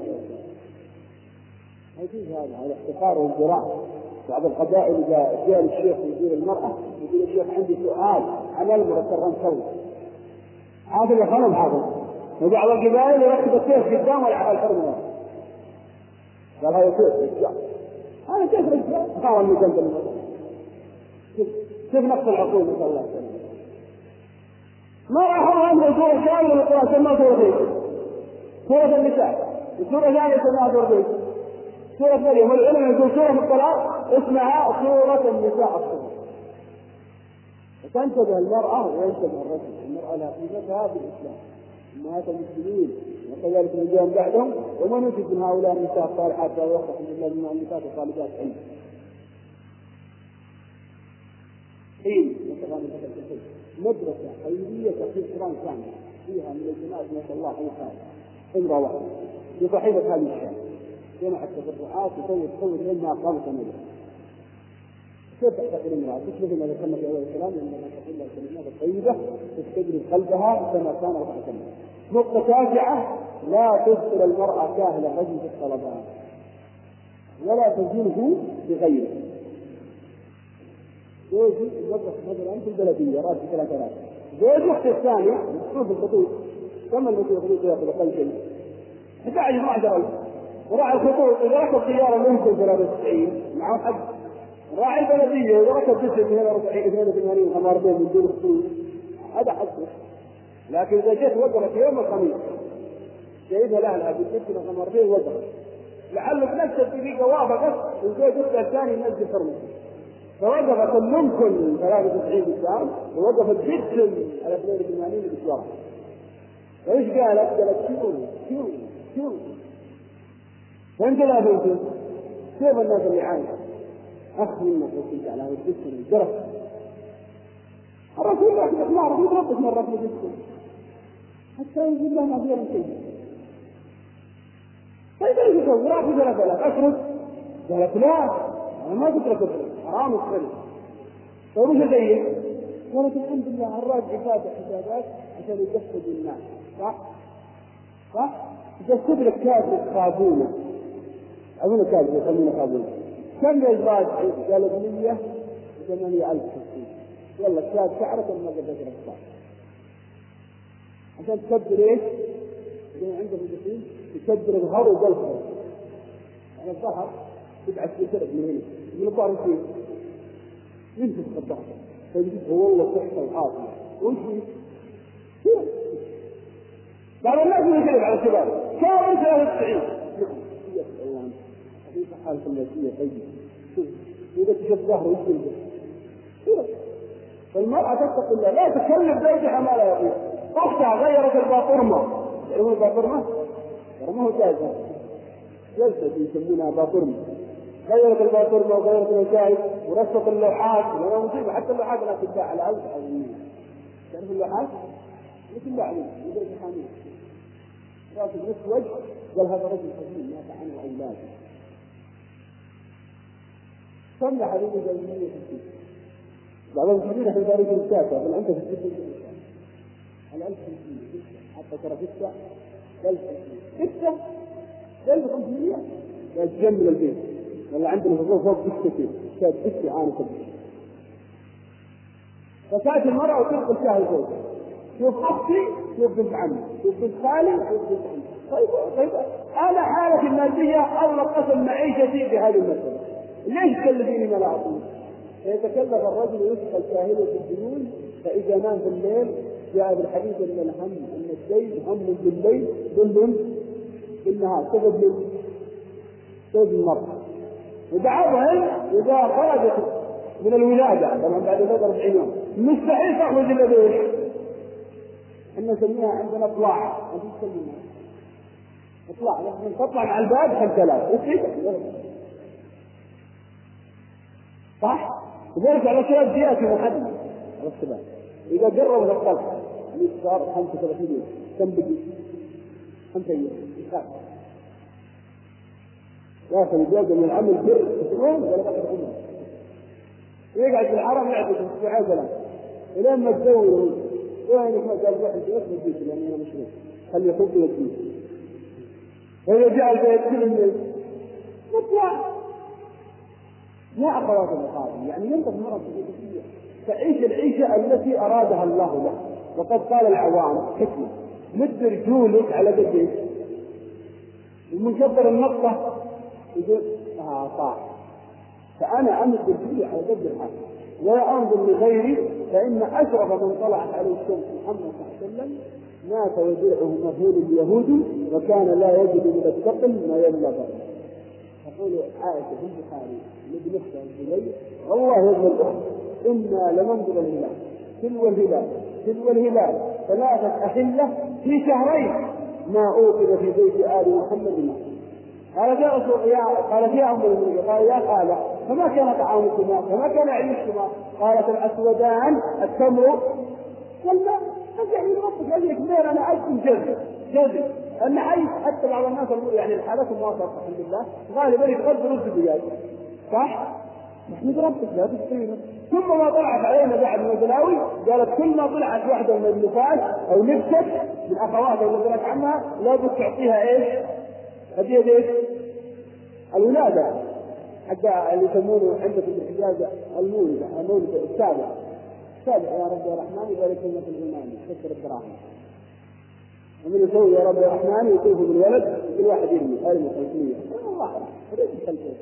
هذا احتقار وازدراء. بعض القبائل اذا جاء الشيخ يقول المراه يقول الشيخ عندي سؤال عن المراه كرم كون هذا اللي خلم هذا. وبعض القبائل يركب السيف قدام ويلعب الحرم قال هذا سيف هذا كيف رجال حاول من جنب المرأة. كيف نقص العقول نسأل الله عليه. ما راح عنده سورة كاملة من القرآن سماها سورة بيت، سورة النساء، وسورة ثانية سماها سورة بيت، سورة مريم. والعلماء يقول سورة الطلاق اسمها سورة النساء الصغرى. وتنتبه المرأة وينتبه الرجل. المرأة لها قيمتها في الإسلام، أمهات المسلمين وكذلك من جاء بعدهم. ومن يوجد من هؤلاء النساء الصالحات ويوفق الله من النساء الصالحات علم. حين مدرسة خيرية تحفيظ القرآن كامل فيها من الجماعة ما شاء الله حيث امرأة واحدة بصحيفة هذه الشام جمع التبرعات وتصور لنا قامة مدرسة. كيف تحتقر المرأة؟ مثل ما ذكرنا في أول الكلام لما تقول لها الكلمات الطيبة تستجري قلبها كما كان وتعتمد. نقطة تاسعة: لا تدخل المرأة كاهل الرجل في الطلبات ولا تزينه بغيره. زوجي يوظف مثلا في البلدية راتب 3000، زوج أختي الثانية مكتوب في الخطوط كم الخطوط ياخذ أقل شيء 11-12,000. وراعي الخطوط إذا ركب سيارة ممكن 93 معه حق. راعي البلدية إذا ركب جسد من 82 خمارتين من دون خطوط هذا حقه. لكن إذا جيت وقفت يوم الخميس جايبها لأهلها بالجسد من خمارتين وقفت لعلك نفس الدقيقة وافقت وزوج أختها الثاني ينزل فرمه فوقفت ممكن 93 قدام ووقفت جدا على 82 بالإسلام. فإيش قالت شو فأنت لا بنتي شوف الناس اللي عايشة أخ منك وكنت على هذا الجسم الجرس الرسول لك ما عرف يتربط مرة في الجسم حتى يقول له ما فيها شيء. طيب ايش تسوي؟ راح في 3000 أشرد قالت لا أنا ما تترك حرام السري. طيب وش أزيد؟ قالت الحمد لله الراجع فاتح حسابات عشان يجسد الناس. صح؟ يجسد لك كاتب خابونة أظن كاتب يخلينا خابونة. كم يزراج؟ قالت 108,000 حسين. والله كاتب شعرك ما قدرت الأخبار عشان تكبر إيش؟ يكون عنده مجسين يكبر الظهر وقلبه يعني الظهر تبعث يسرق من هنا من الظهر فيه ينفذ الظهر فيجب هو والله صحة وحاصل وانشي بعض الناس يجرب على الشباب كم 93 هي الأيام حقيقة حالة النفسية طيبة إذا تشوف ظهر ويجلد فالمرأة تتق الله لا تكلم زوجها ما لا يطيق. أختها غيرت الباطرمة يقولون الباطرمة رموه جازة جلسة يسمونها باطرمة. غيرت الباطرمة وغيرت الوسائل ورصت اللوحات وأنا مصيبة حتى اللوحات لا تتباع على ألف عظيمية. تعرف اللوحات؟ مثل بعلم يدرس حامية راسب نفس وجه قال هذا رجل قديم مات عنه أولاده كم يا حبيبي قال 150. بعض المسلمين في تاريخ الكاتب بل أنت في السجن على 1500 حتى ترى ستة 1500 يتجمل البيت ولا عندنا فوق بستة كانت بستة عانة كبيرة. فكانت المرأة وتلقى الشاهد فوق شوف أختي شوف بنت عمي شوف بنت خالي شوف بنت عمي. طيب أنا حالتي المادية الله قسم معيشتي بهذه المسألة ليش تكلفيني ما لا أعطيه؟ فيتكلف الرجل ويسقى الكاهل في الديون فإذا نام في الليل جاء بالحديث من الهم ان الدين هم بالليل ظل بالنهار سبب المرض. ودعوهم اذا خرجت من الولاده طبعا بعد 40 يوم مستحيل تخرج الا بايش؟ احنا نسميها عندنا اطلاع اطلاع نحن تطلع مع الباب 5000 صح؟ وذلك على شباب جهة محددة على الشباب إذا قرروا الطلق صار 35 يوم كم بقي 5 أيام ياخذ الجوز من العمل بر يوم ولا بقى عمره يقعد في الحرم يعطيك اسبوعين ثلاثة الين ما تزوره وينك ما قال واحد يوم البيت لأنه مشروع خلي يحط البيت وإذا جاء البيت كل الناس نطلع ما أخوات المقابل يعني ينطق مرة بسيطة تعيش العيشة التي أرادها الله لك. وقد قال العوام حكمة مد رجولك على قديش ومنكبر النقطة يقول صح فأنا أمد رجولي على قد الحق ولا أنظر لغيري فإن أشرف من طلعت عليه الشمس محمد صلى الله عليه وسلم مات ودرعه مهول اليهود وكان لا يجد من الثقل ما يبلغ. تقول عائشة في البخاري لابن أختها الزبير والله يا ابن الأخت إنا لننظر الهلال تلو الهلال 3 أهلة في شهرين ما أوقد في بيت آل محمد ما قال يا أم المؤمنين قال يا خالة فما كان طعامكما فما كان عيشكما قالت الأسودان التمر والماء يعني ربك أجلك مير أنا أجل جزء أن عايز حتى بعض الناس يعني الحالات المواصلة الحمد لله غالبا يتغذى رز الدجاج صح؟ نحمد ربك لا تستطيعنا. ثم ما طلعت علينا بعد من البلاوي قالت كل ما طلعت واحدة من النفاس أو نفسك من أخواتها اللي قلت عنها لابد تعطيها إيش؟ هدية إيش؟ الولادة حتى اللي يسمونه عندك في الحجاز المولد السابع يا رب يا رحمن يبارك لنا في الإيمان كسر الدراهم ومن يسوي يا رب يا رحمن يطوف بالولد كل واحد يرمي 500 الله ليش الخلفية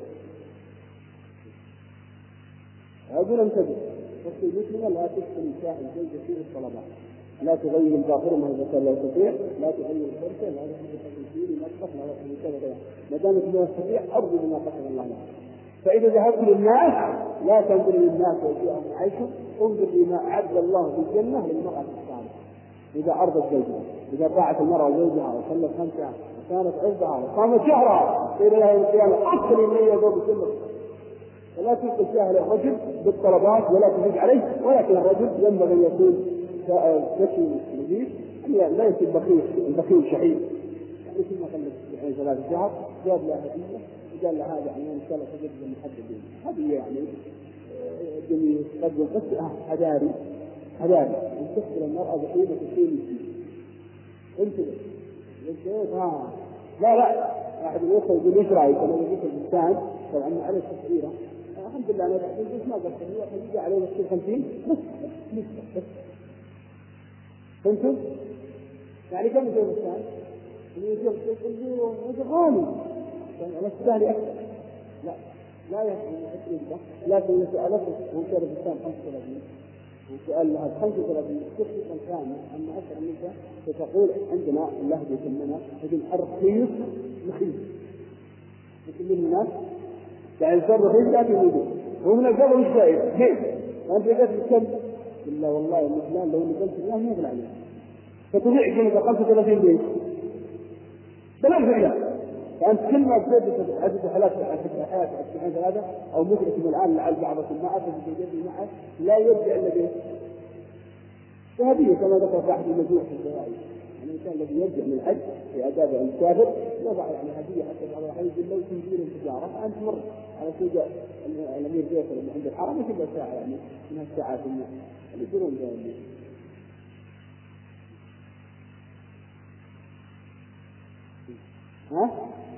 أقول انتبه وفي مثلنا لا تشتري شاهد زي كثير الطلبات لا تغير الباخر ما لا يستطيع لا تغير الفرشة لا تغير الفيل المطبخ لا تغير كذا ما دامك لا يستطيع أرض بما قسم الله له. فإذا ذهبت للناس لا تنظر للناس ويجيئهم عيشهم انظر لما أعد الله في الجنة للمرأة الصالحة إذا أرضت زوجها إذا طاعت المرأة زوجها وصلت 5 وكانت عرضها وقامت شهرها قيل لها يوم القيامة أكثر من يدور بكل ولا تلقي الجاهل الرجل بالطلبات ولا تزيد عليه ولكن الرجل ينبغي أن يكون ذكي نظيف يعني لا يكون بخيل شحيح يعني كما قال 3 شهر جاب لها هدية وقال لها هذا يعني إن شاء الله تجد المحددين هذه يعني جميل قد القصة هداري تخبر المرأة بقيمة الشيء انتبه لا واحد يوصل يقول ايش رايك انا بجيب البستان طبعا عليه تسعيره الحمد لله انا بجيب ما قصر هو حقيقه عليه نص 50 بس فهمتم؟ يعني كم يجيب البستان؟ يجيب غالي على الثاني اكثر لا يحصل لكن سألته وكان البستان 35 وسؤال لها 35 تخطئ الكامل أما أكثر منك فتقول عندنا اللهجة يسمونها هذه الرخيص رخيص يسمون الناس يعني صار رخيص لا تريده ومن القبل مش سائل كيف وأنت قلت كم إلا والله المثلان لو نقلت الله ما يغلى عليه فتضيع جنة 35 بيت بلاش ريال فأنت كل ما تجد عدد حالات في حياتك الحين هذا أو مدرك الآن لعل بعضكم ما أفضل في جدي معه لا يرجع إلا به وهذه كما ذكر واحد المجموع في الزوائد يعني الإنسان الذي يرجع من الحج في آداب المسافر يضع يعني هدية حتى بعض الأحيان يقول لو تنزيل التجارة أنت مر على سوق الأمير فيصل اللي عند الحرم كل ساعة يعني من الساعات اللي يديرون ذلك ها؟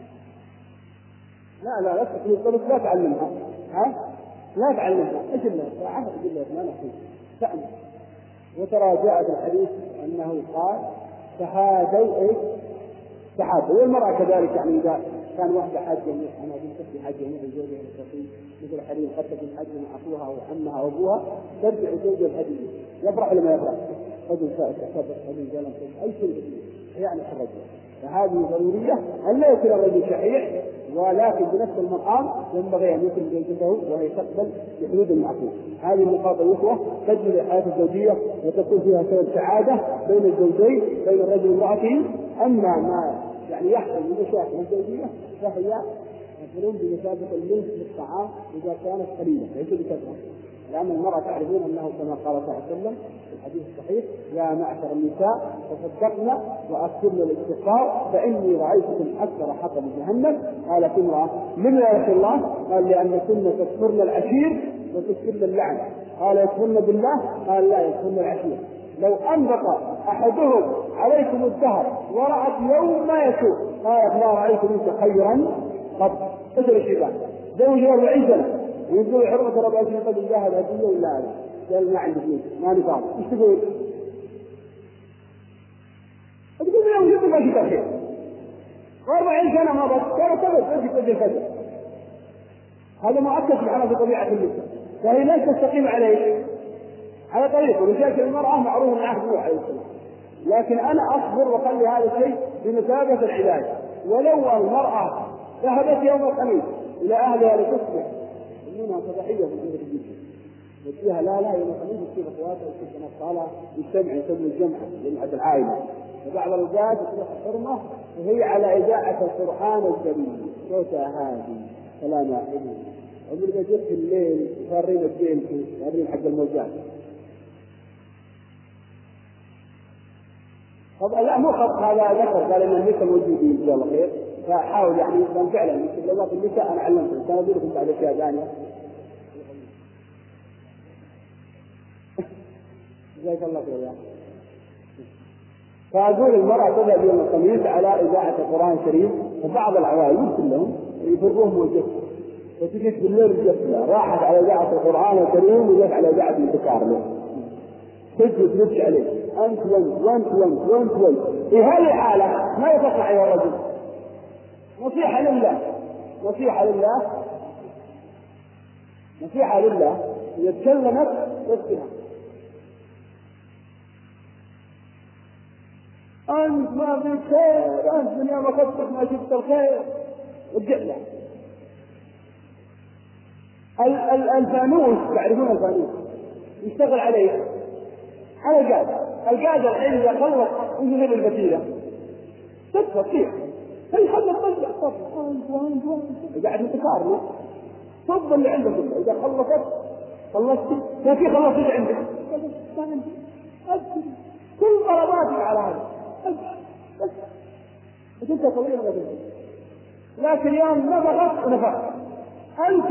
لا تقول لا تعلمها لا تعلمها ايش اللي ساعه يقول لك ما نحن فهم وترى جاء في الحديث انه قال تحادوا والمرأة كذلك يعني اذا كان واحدة حاجة انا بنت حاجة جميع زوجها الرقيق مثل الحديث قد تكون حاجة من اخوها وعمها وابوها ترجع زوجها الهدية يفرح ولا ما يفرح رجل تحتفظ رجل جلم اي شيء يعني الرجل فهذه ضرورية أن لا يكون الرجل شحيح ولكن بنفس المقام ينبغي أن يكون زوجته وهي تقبل بحدود المعقول. هذه النقاط الأخرى تجمل الحياة الزوجية وتكون فيها سبب سعادة بين الزوجين بين الرجل وامرأته. أما ما يعني يحصل من مشاكل الزوجية فهي يقولون بمثابة الملك للطعام إذا كانت قليلة ليس بكثرة لأن المرأة تعرفون أنه كما قال صلى الله عليه وسلم في الحديث الصحيح: يا معشر النساء تصدقن وأكثرن الاستغفار فإني رأيتكم أكثر حطب جهنم. قالت امرأة: لما يا رسول الله؟ قال: لأنكن تكفرن العشير وتكفرن اللعن. قال: يكفرن بالله؟ قال: لا، يكفرن العشير. لو أنبق أحدهم عليكم الدهر ورأت يوم ما يسوء قالت: ما رأيت منك خيرا قط. مثل الشيطان زوجها 40 سنة ويقول: حرمة ربع في قد الجاهل هدية ولا هذا؟ قال: ما عندي فلوس، ما نفعل. ايش تقول؟ تقول: يوم جبت ما شفت خير، 40 سنة مضت كانت تبت في قد الفجر. هذا مؤكد سبحانه في طبيعة النساء، فهي لا تستقيم عليه على طريقه. ولذلك المرأة معروف من عهد نوح عليه السلام، لكن أنا أصبر وأخلي هذا الشيء بمثابة العلاج. ولو المرأة ذهبت يوم الخميس إلى أهلها لتصبح منها صباحية في الجنة وفيها لا يوم الخميس يصير أخواتها ويصير الصلاة يجتمع يسمي الجمعة جمعة العائلة، وبعض الأوقات تصبح حرمة وهي على إذاعة القرآن الكريم صوتها هادي كلام عظيم. ومن جت في الليل يفرين الدين يفرين حق الموجات. طبعا لا مو خط هذا ذكر، قال ان النساء موجودين جزاه الله خير، فحاول يعني كان فعلا مثل لغات النساء انا علمتهم، كان اقول لكم بعد اشياء ثانيه. جزاك الله خير. فاقول المراه تذهب يوم الخميس على اذاعه القران الكريم، وبعض العوائل كلهم يفرقوهم وجه، فتجد بالليل الجبله راحت على اذاعه القران الكريم وجت على اذاعه الذكر تجد نبكي عليه أنت وانت. في هذه الحالة ما يتصنع يا رجل؟ نصيحة لله إذا تكلمت تسكنها. أنت ما في خير، أنت من يوم أخذتك ما شفت الخير، ارجع له. الفانوس، تعرفون الفانوس يشتغل عليه على القاعدة الحين إذا خلص ينزل الفتيلة تطيح فيخلص ترجع طب قاعد يتكارل صب اللي عندك إذا خلصت كيف خلصت عندك كل ضرباتك على هذا بس انت طويل ولا تنزل. لكن يوم نفخت أنت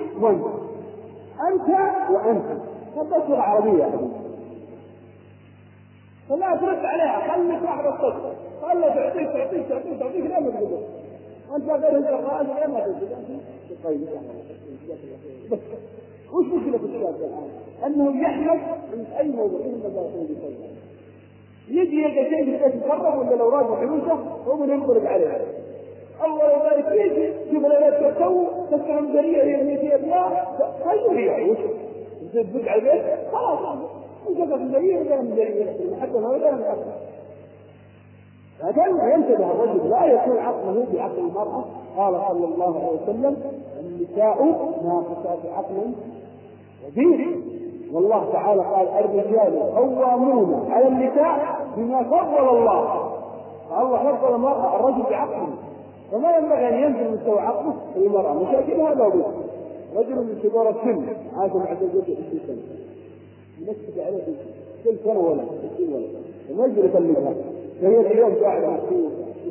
وأنت فتصبح عربية يا حبيبي، فلا ترد عليها، خليك واحد الصدق، خليها تعطيك لا ما تقدر انت غير القرآن لا ما تقدر. طيب وش مشكلة في الشاب الآن؟ أنه يحلف من أي موضوع إلا ما يقول بشيء، يجي يلقى شيء يتقرب ولا لو راجع فلوسه هو من ينطلق عليه. الله يبارك فيك، شوف لا تسوي تسمع مدرية هي فيها بلا خليه يعيش تدق على البيت خلاص انت مدرية ولا مدرية حتى ما ولا من عقله. فكان ينتبه الرجل لا يكون عقله بعقل المرأة. قال صلى الله عليه وسلم: النساء ناقصات عقل ودين. والله تعالى قال: الرجال قوامون على النساء بما فضل الله. فالله فضل المرأة الرجل بعقله، وما ينبغي ان ينزل مستوى عقله للمرأة. مشاكل هذا هو رجل من كبار السن عاش مع زوجته 20 سنة يمسك عليه كل سنة ولد وما يقدر يطلقها، فهي اليوم قاعدة مكتوبة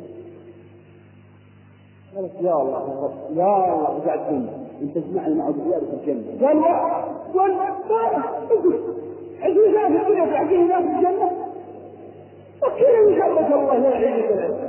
قالت: يا الله قاعد فين انت تسمعني مع زيادة في الجنة. قال: عزيزي لا في الدنيا تعجيني ناس في الجنة وكذا إن شاء الله لا يعيش الجنة.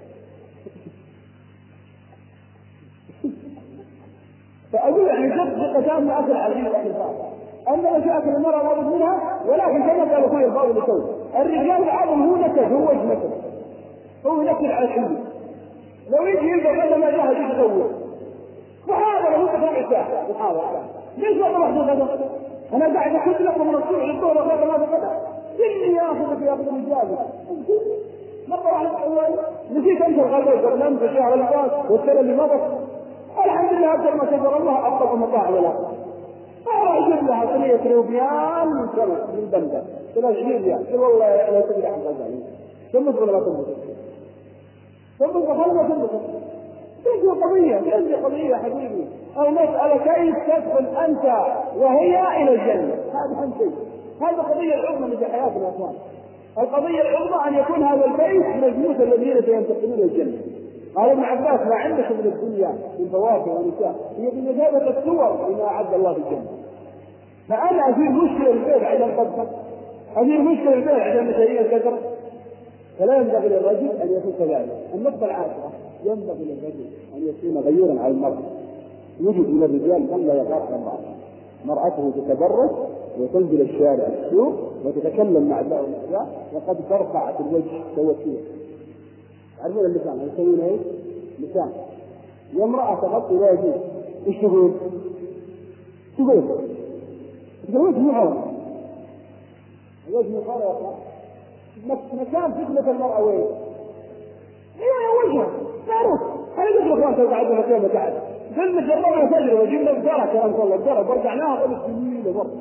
فأقول يعني جد قدام ما أكل عزيز الأحباب أن مشاكل المرأة لابد منها، ولكن كما قال أخوي الفاضل لسوي الرجال بعضهم هو نكد، هو نكد على الحدود. لو يجي يلقى هذا ما جاهد يتزوج محاضرة هو تفاعل ساعة محاضرة ليش ما محضور هذا؟ أنا قاعد أقول لكم من الصبح للظهر وغير ما بقدر كل ياخذك الرجال مرة واحدة نسيت أنت الغلبة لم في شهر الفات والسنة اللي مضت الحمد لله أكثر ما شكر الله أفضل مطاع ولا أجيب لها صينية روبيان من بندر 30 ريال قل والله لا تدري عن غزالي تنبض ولا ما تنبض خلنا تنبض تنبض قضية حبيبي أو مسألة كيف تدخل أنت وهي إلى الجنة، هذا أهم شيء. هذه القضية العظمى في حياتنا يا أخوان. القضية العظمى أن يكون هذا البيت من البيوت الذين سينتقلون إلى الجنة. قال ابن عباس: ما عندكم من الدنيا من فواكه ونساء هي بمثابة الصور لما أعد الله في الجنة. فأنا أثير مشكلة البيت عشان قدر، أثير مشكلة البيت عشان مشاريع الكثرة. فلا ينبغي للرجل أن يكون كذلك. النقطة العاشرة: ينبغي للرجل أن يكون غيورا على المرأة. يوجد من الرجال من لا يخاف من بعض، مرأته تتبرج وتنزل الشارع السوق وتتكلم مع الله والنساء وقد ترفع في الوجه توكيل. تعرفون اللسان يسمونه ايش؟ لسان. وامرأة تغطي لا يجوز. ايش تقول؟ تقول وجه محرم. وجه محرم يا اخوان. مكان فتنة المرأة وين؟ هي وجهها معروف. أنا قلت لأخوان توقعتنا كيف تعرف فيلم جربنا تجربة جبنا الدرة كلام الله الدرة ورجعناها قبل سنين ومرة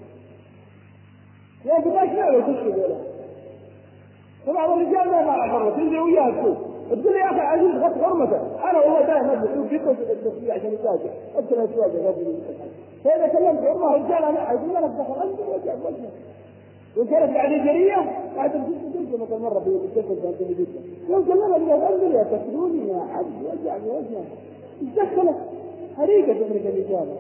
يا بداش نعلو تشكي ولا فبعض الرجال ما يعرف مرة تنزل وياها تشوف تقول لي يا أخي عزيز خط حرمته. أنا والله دائما أجلس في قصة التسوية عشان يتاجر أدخل أسواقه قبل فإذا كلمت والله رجال أنا أقول لك دخل أنت وجهك وإن كانت بعدجرية بعد الجزء مثل مرة في الجسد كانت جدا يوم كلمة الأنبل يا تسلوني يا عبد وجعني وجهه دخلت حريقة تفرق الإجابة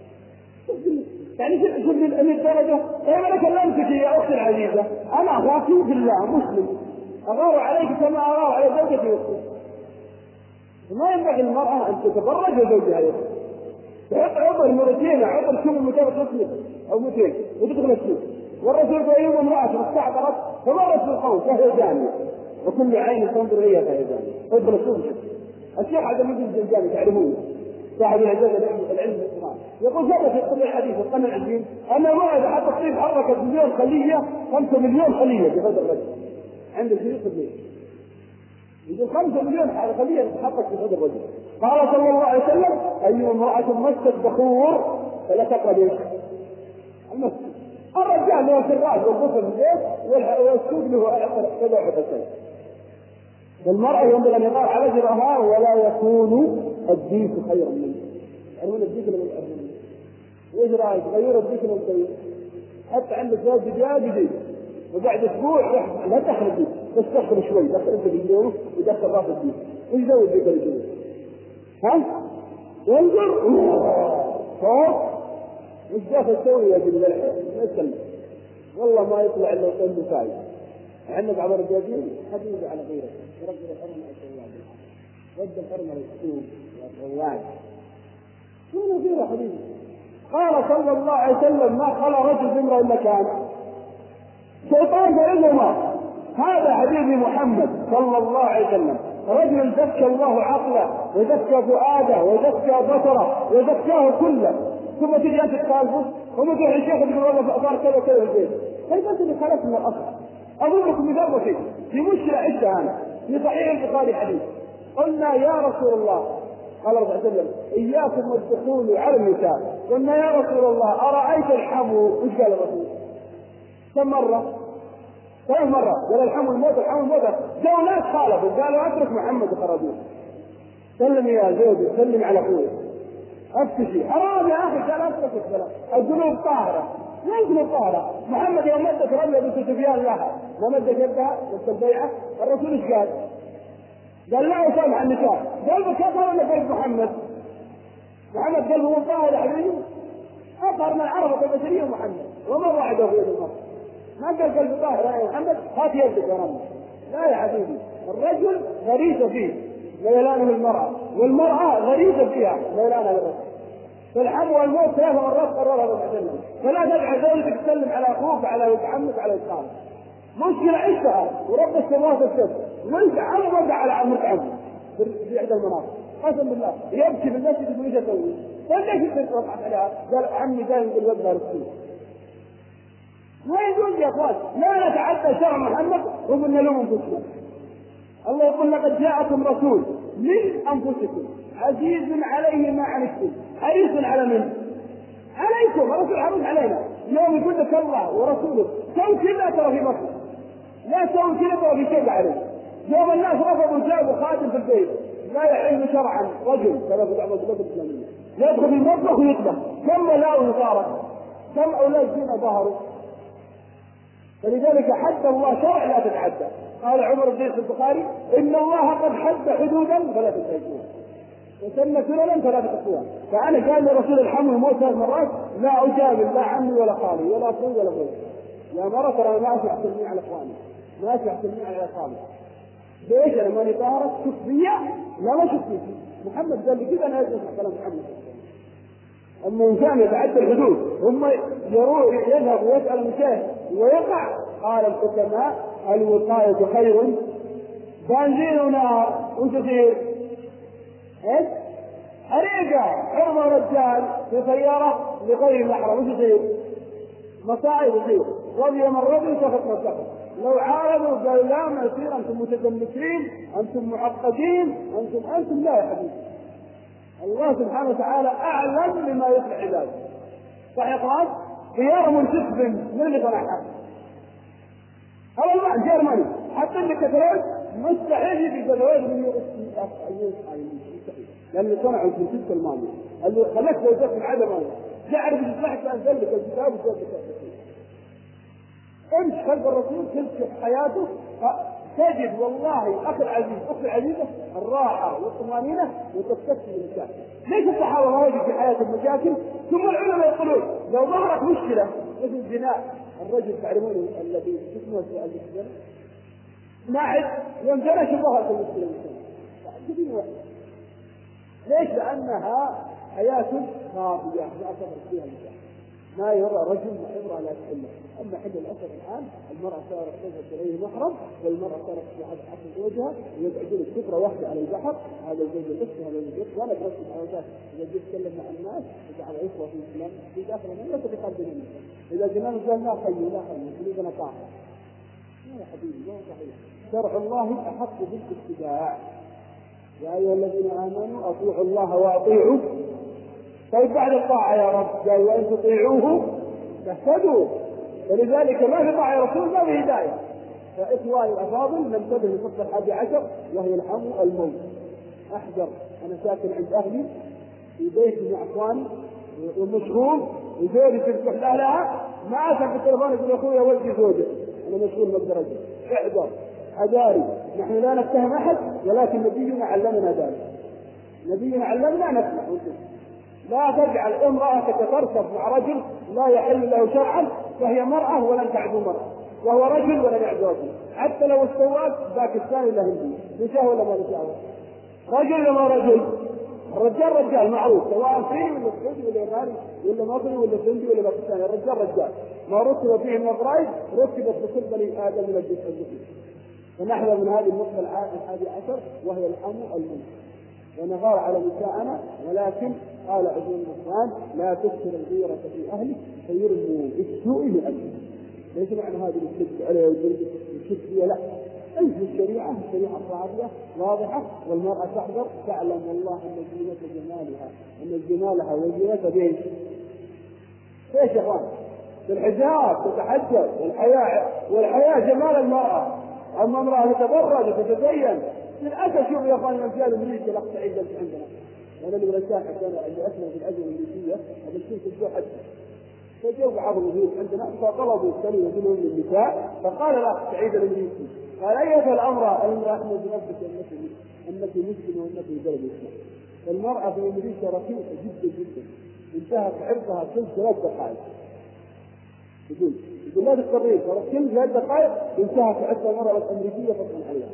يعني شوف الدرجة. طيب أنا كلمتك يا أختي العزيزة أنا أخاك في الله مسلم أغار عليك كما أغار على زوجتي وأختي. ما ينبغي المرأة أن تتبرج وزوجها يخطئ تحط عبر مرتين عبر شو المتابعة تسلم أو 200 وتدخل السوق والرسول بيوم امرأة استعبرت فمرت في القوم فهي زانية وكل عين تنظر إليها فهي زانية. ادخل السوق. الشيخ هذا من الجنجاني تعرفونه صاحب العلم الإسلام يقول ثبت في كل الحديث القرن العشرين أن المرأة حتى الطيب حركت مليون خلية 5 مليون خلية في هذا الرجل عند شريط الليل يقول 5 مليون خلية تتحرك في هذا الرجل. قال صلى الله عليه وسلم: أي امرأة مست بخور فلا تقرب المسجد. الرجال له الراس والغسل في البيت والسوق له تبع حسين. المرأة ينبغي أن يقال على جرها ولا يكون الديك خيرا منه. يعرفون الديك من الأرض وإيش رأيك غير الديك من الطريق حتى عندك زوج جديد وبعد أسبوع لا تخرج بس تدخل شوي دخل أنت بالجنوب ودخل راس الديك إيش زوج ذيك الجنوب ها ينظر صوت مش داخل تسوي يا بالله ما يتكلم والله ما يطلع إلا يقول فايد. عندك بعض الرجالين حديث على غيره رب الحرمة السواد رد الحرمة السوق والرواد شنو غيره حبيبي. قال صلى الله عليه وسلم: ما خلى رجل بامرأ إلا كان شيطان بينهما. هذا حبيبي محمد صلى الله عليه وسلم رجل زكى الله عقله وزكى فؤاده وزكى بصره وزكاه كله ثم تجي أنت تخالفه وما تروح الشيخ تقول والله صار كذا كذا البيت. كيف أنت اللي خلقت من الأصل؟ أقول لكم مثال بسيط في مشكلة عشتها أنا في صحيح البخاري حديث قلنا يا رسول الله قال الله عليه وسلم: إياكم والدخول على النساء. قلنا يا رسول الله أرأيت الحمو؟ إيش قال الرسول؟ كم مرة؟ 3 مرات قال الحمو الموت الحمو الموت. جو ناس خالفوا قالوا اترك محمد وخرجوه. سلم يا زوجي سلم على اخويا افتشي حرام يا اخي. قال اترك الكلام القلوب طاهره. لا القلوب طاهره. محمد يوم مدت رمله بنت سفيان لها ما مدت يدها وقت البيعه الرسول ايش قال؟ قال لا يسامح النساء. قلبك اطهر ولا قلب محمد؟ محمد قلبه طاهر يا حبيبي اطهر من عرفه البشريه محمد وما وعده في يد المرء. ما قال قلب طاهر يا محمد هات يدك يا رب. لا يا حبيبي الرجل غريزه فيه ميلانه المرأة والمرأة غريزه فيها ميلانها للرجل. فالحم والموت 3 مرات قررها بالعدل. فلا تدع زوجتك تسلم على اخوك على عمك على اخوانك. مشكلة عشتها ورب السماوات والارض وانت عمرك على عمك عمك في احدى المناطق قسم بالله يبكي بالمسجد يقول ايش اسوي؟ فليش تضحك عليها؟ قال عمي دائما يقول ودها رسول. ما يجوز يا اخوان لا نتعدى شرع محمد ومن نلوم انفسنا. الله يقول: لقد جاءكم رسول من انفسكم عزيز عليه ما عنتم حريص على من؟ عليكم. الرسول حريص علينا. يوم يقول لك الله ورسوله سوي كذا ترى في مصر لا سوي كذا ترى في كذا عليه. يوم الناس رفضوا جابوا خادم في البيت لا يحل شرعا رجل كما في بعض البلاد الاسلاميه يدخل المطبخ ويطبخ، كم ولاء صارت، كم أولاد فينا ظهروا. فلذلك حد الله شرع لا تتعدى. قال عمر بن البخاري: إن الله قد حد حدودا فلا تتعدوها، وسن سننا فلا تقصوها. فأنا قال لرسول الحمل الموت 3 مرات: لا أجامل لا عمي ولا خالي ولا أخوي ولا أخوي. يا مرة ترى ما أشوف تلميع على إخواني، ما أشوف تلميع على خالي. ليش؟ أنا ماني طاهرة شوف بيا؟ لا ما شوف فيك. محمد قال لي كذا، أنا أسمع كلام محمد. أما إنسان يتعدى الحدود ثم يذهب ويسأل المشاهد ويقع، قال الحكماء: الوقاية خير. بنزين ونار وتصير ايش؟ حريقة، حرمة رجال في سيارة لغير المحرم وتصير مصائب تصير. رضي من رضي سخط من سخط. لو عارضوا قالوا: لا ما يصير، أنتم متدمسين، أنتم معقدين، أنتم لا يا حبيبي. الله سبحانه وتعالى أعلم بما يصلح عباده. صح يا اخوان؟ خيار منصف من اللي صنعها هذا جيرماني حتى اللي كتلوج مستحيل يجي كتلوج من مستحيل، لأنه صنعوا في الست الماضية اللي خلت زوجات من عدم الله يعرف يصلحك أن ذلك الكتاب وذلك الكتاب. امشي خلف الرسول تمشي حياته تجد والله أخي العزيز أختي العزيزة الراحة والطمأنينة وتستكفي المشاكل. ليش الصحابة ما وجدوا في حياتهم مشاكل؟ ثم العلماء يقولون لو ظهرت مشكلة مثل الزنا، الرجل تعلمون الذي اسمه الزنا ماعز يوم زنا شو ظهرت المشكلة؟ ليش؟ لأنها حياة خاطئة لا تظهر فيها المشاكل. ما يرى رجل وامرأة لا تحله. أما حين الأسف الآن المرأة صارت تذهب إليه محرم، والمرأة صارت في حق زوجها ويقعدون السفرة واحدة على البحر، هذا الزوج الأخت هذا الزوج الأخت. وأنا درست على ذلك إذا جيت أتكلم مع الناس وجعل عفوة في الإسلام في داخل الناس بقلبهم. إذا جنان قال لا خلوا لا خلوا قلوبنا طاهرة. يا حبيبي ما صحيح. شرع الله أحق بالاتباع. يا أيها الذين آمنوا أطيعوا الله وأطيعوا. طيب بعد الطاعة يا رب قال: وإن تطيعوه تهتدوا. ولذلك ما في طاعة يا رسول ما في هداية. فإخواني الأفاضل ننتبه للخطة 11 وهي الحمو الموت. أحذر، أنا ساكن عند أهلي في بيتي مع إخواني ومشغول وزوجي تفتح لها ما أسمع في التلفون يقول: أخويا ولدي زوجي أنا مشغول ما أقدر أجي. احذر حذاري. نحن لا نتهم أحد، ولكن نبينا علمنا ذلك. نبينا علمنا نسمع. لا تجعل امرأة تترصف مع رجل لا يحل له شرعا، فهي مرأة ولن تعدو مرأة، وهو رجل ولن يعدو رجل، حتى لو استوى باكستاني ولا هندي. نساء ولا ما نساء؟ رجل ولا ما رجل؟ الرجال رجال معروف، سواء صيني ولا سعودي ولا ياباني ولا مصري ولا هندي ولا باكستاني، الرجال رجال. ما رتب فيه من الرأي رتبت بكل بني آدم من الجسد. فنحذر من هذه النقطة 11 وهي الحمو المنكر. ونغار على نساءنا، ولكن قال عزيز الرحمن: لا تكثر الغيرة في أهلك فيرموا بالسوء لأجله. ليس معنى هذه الشد هي لا. أي في الشريعة صادقة واضحة، والمرأة تحذر تعلم والله أن زينة جمالها أن جمالها والزينة بيش. ايش يا اخوان؟ بالحجاب تتحجب، والحياة جمال المرأة. أما امرأة تتبرج وتتزين للأسف. شوف يا اخوان الرجال الامريكي الاخ سعيد جالس عندنا، وانا اللي برتاح اللي اسمع في الازمه الامريكيه هذا الشيء تجوا حد فجوا بعض الوجود عندنا فطلبوا كلمه منهم للنساء، فقال الاخ سعيد الامريكي قال: ايها الامر المراه بنفسك انك مسلم وانك بلد الاسلام. المراه في امريكا رقيقه جدا جدا، انتهت عرضها كل 3 دقائق. يقول لا تقريب كل 3 دقائق انتهت عرض المراه الامريكيه فضلا عليها.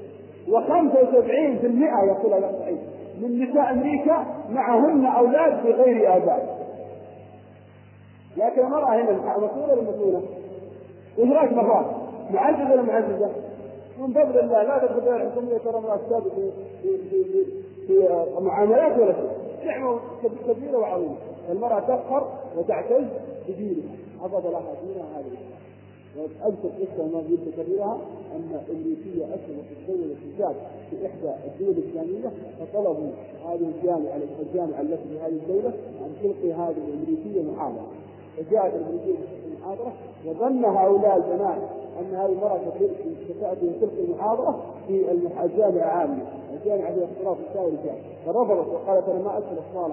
و75% يقول على سعيد من نساء أمريكا معهن أولاد بغير آباء. لكن المرأة هنا مسؤولة ولا مسؤولة؟ وإيش رأيك مرات؟ معززة ولا معززة؟ من فضل الله لا تدخل الحكومية ترى امرأة سابقة في معاملات ولا شيء. نعمة كبيرة وعظيمة. المرأة تفخر وتعتز بدينها، حفظ لها دينها هذه. وأذكر قصة ما قلت كبيرها أن أمريكية أسلمت الدولة الحجاج في إحدى الدول الإسلامية، فطلبوا هذه الجامعة التي في هذه الدولة أن تلقي هذه الأمريكية محاضرة. فجاءت الأمريكية المحاضرة وظن هؤلاء البنات أن هذه المرأة ستأتي تلقي محاضرة في الجامعة عامة، الجامعة في اختلاف السائل الجامعة، فرفضت وقالت: أنا ما أدخل الصالة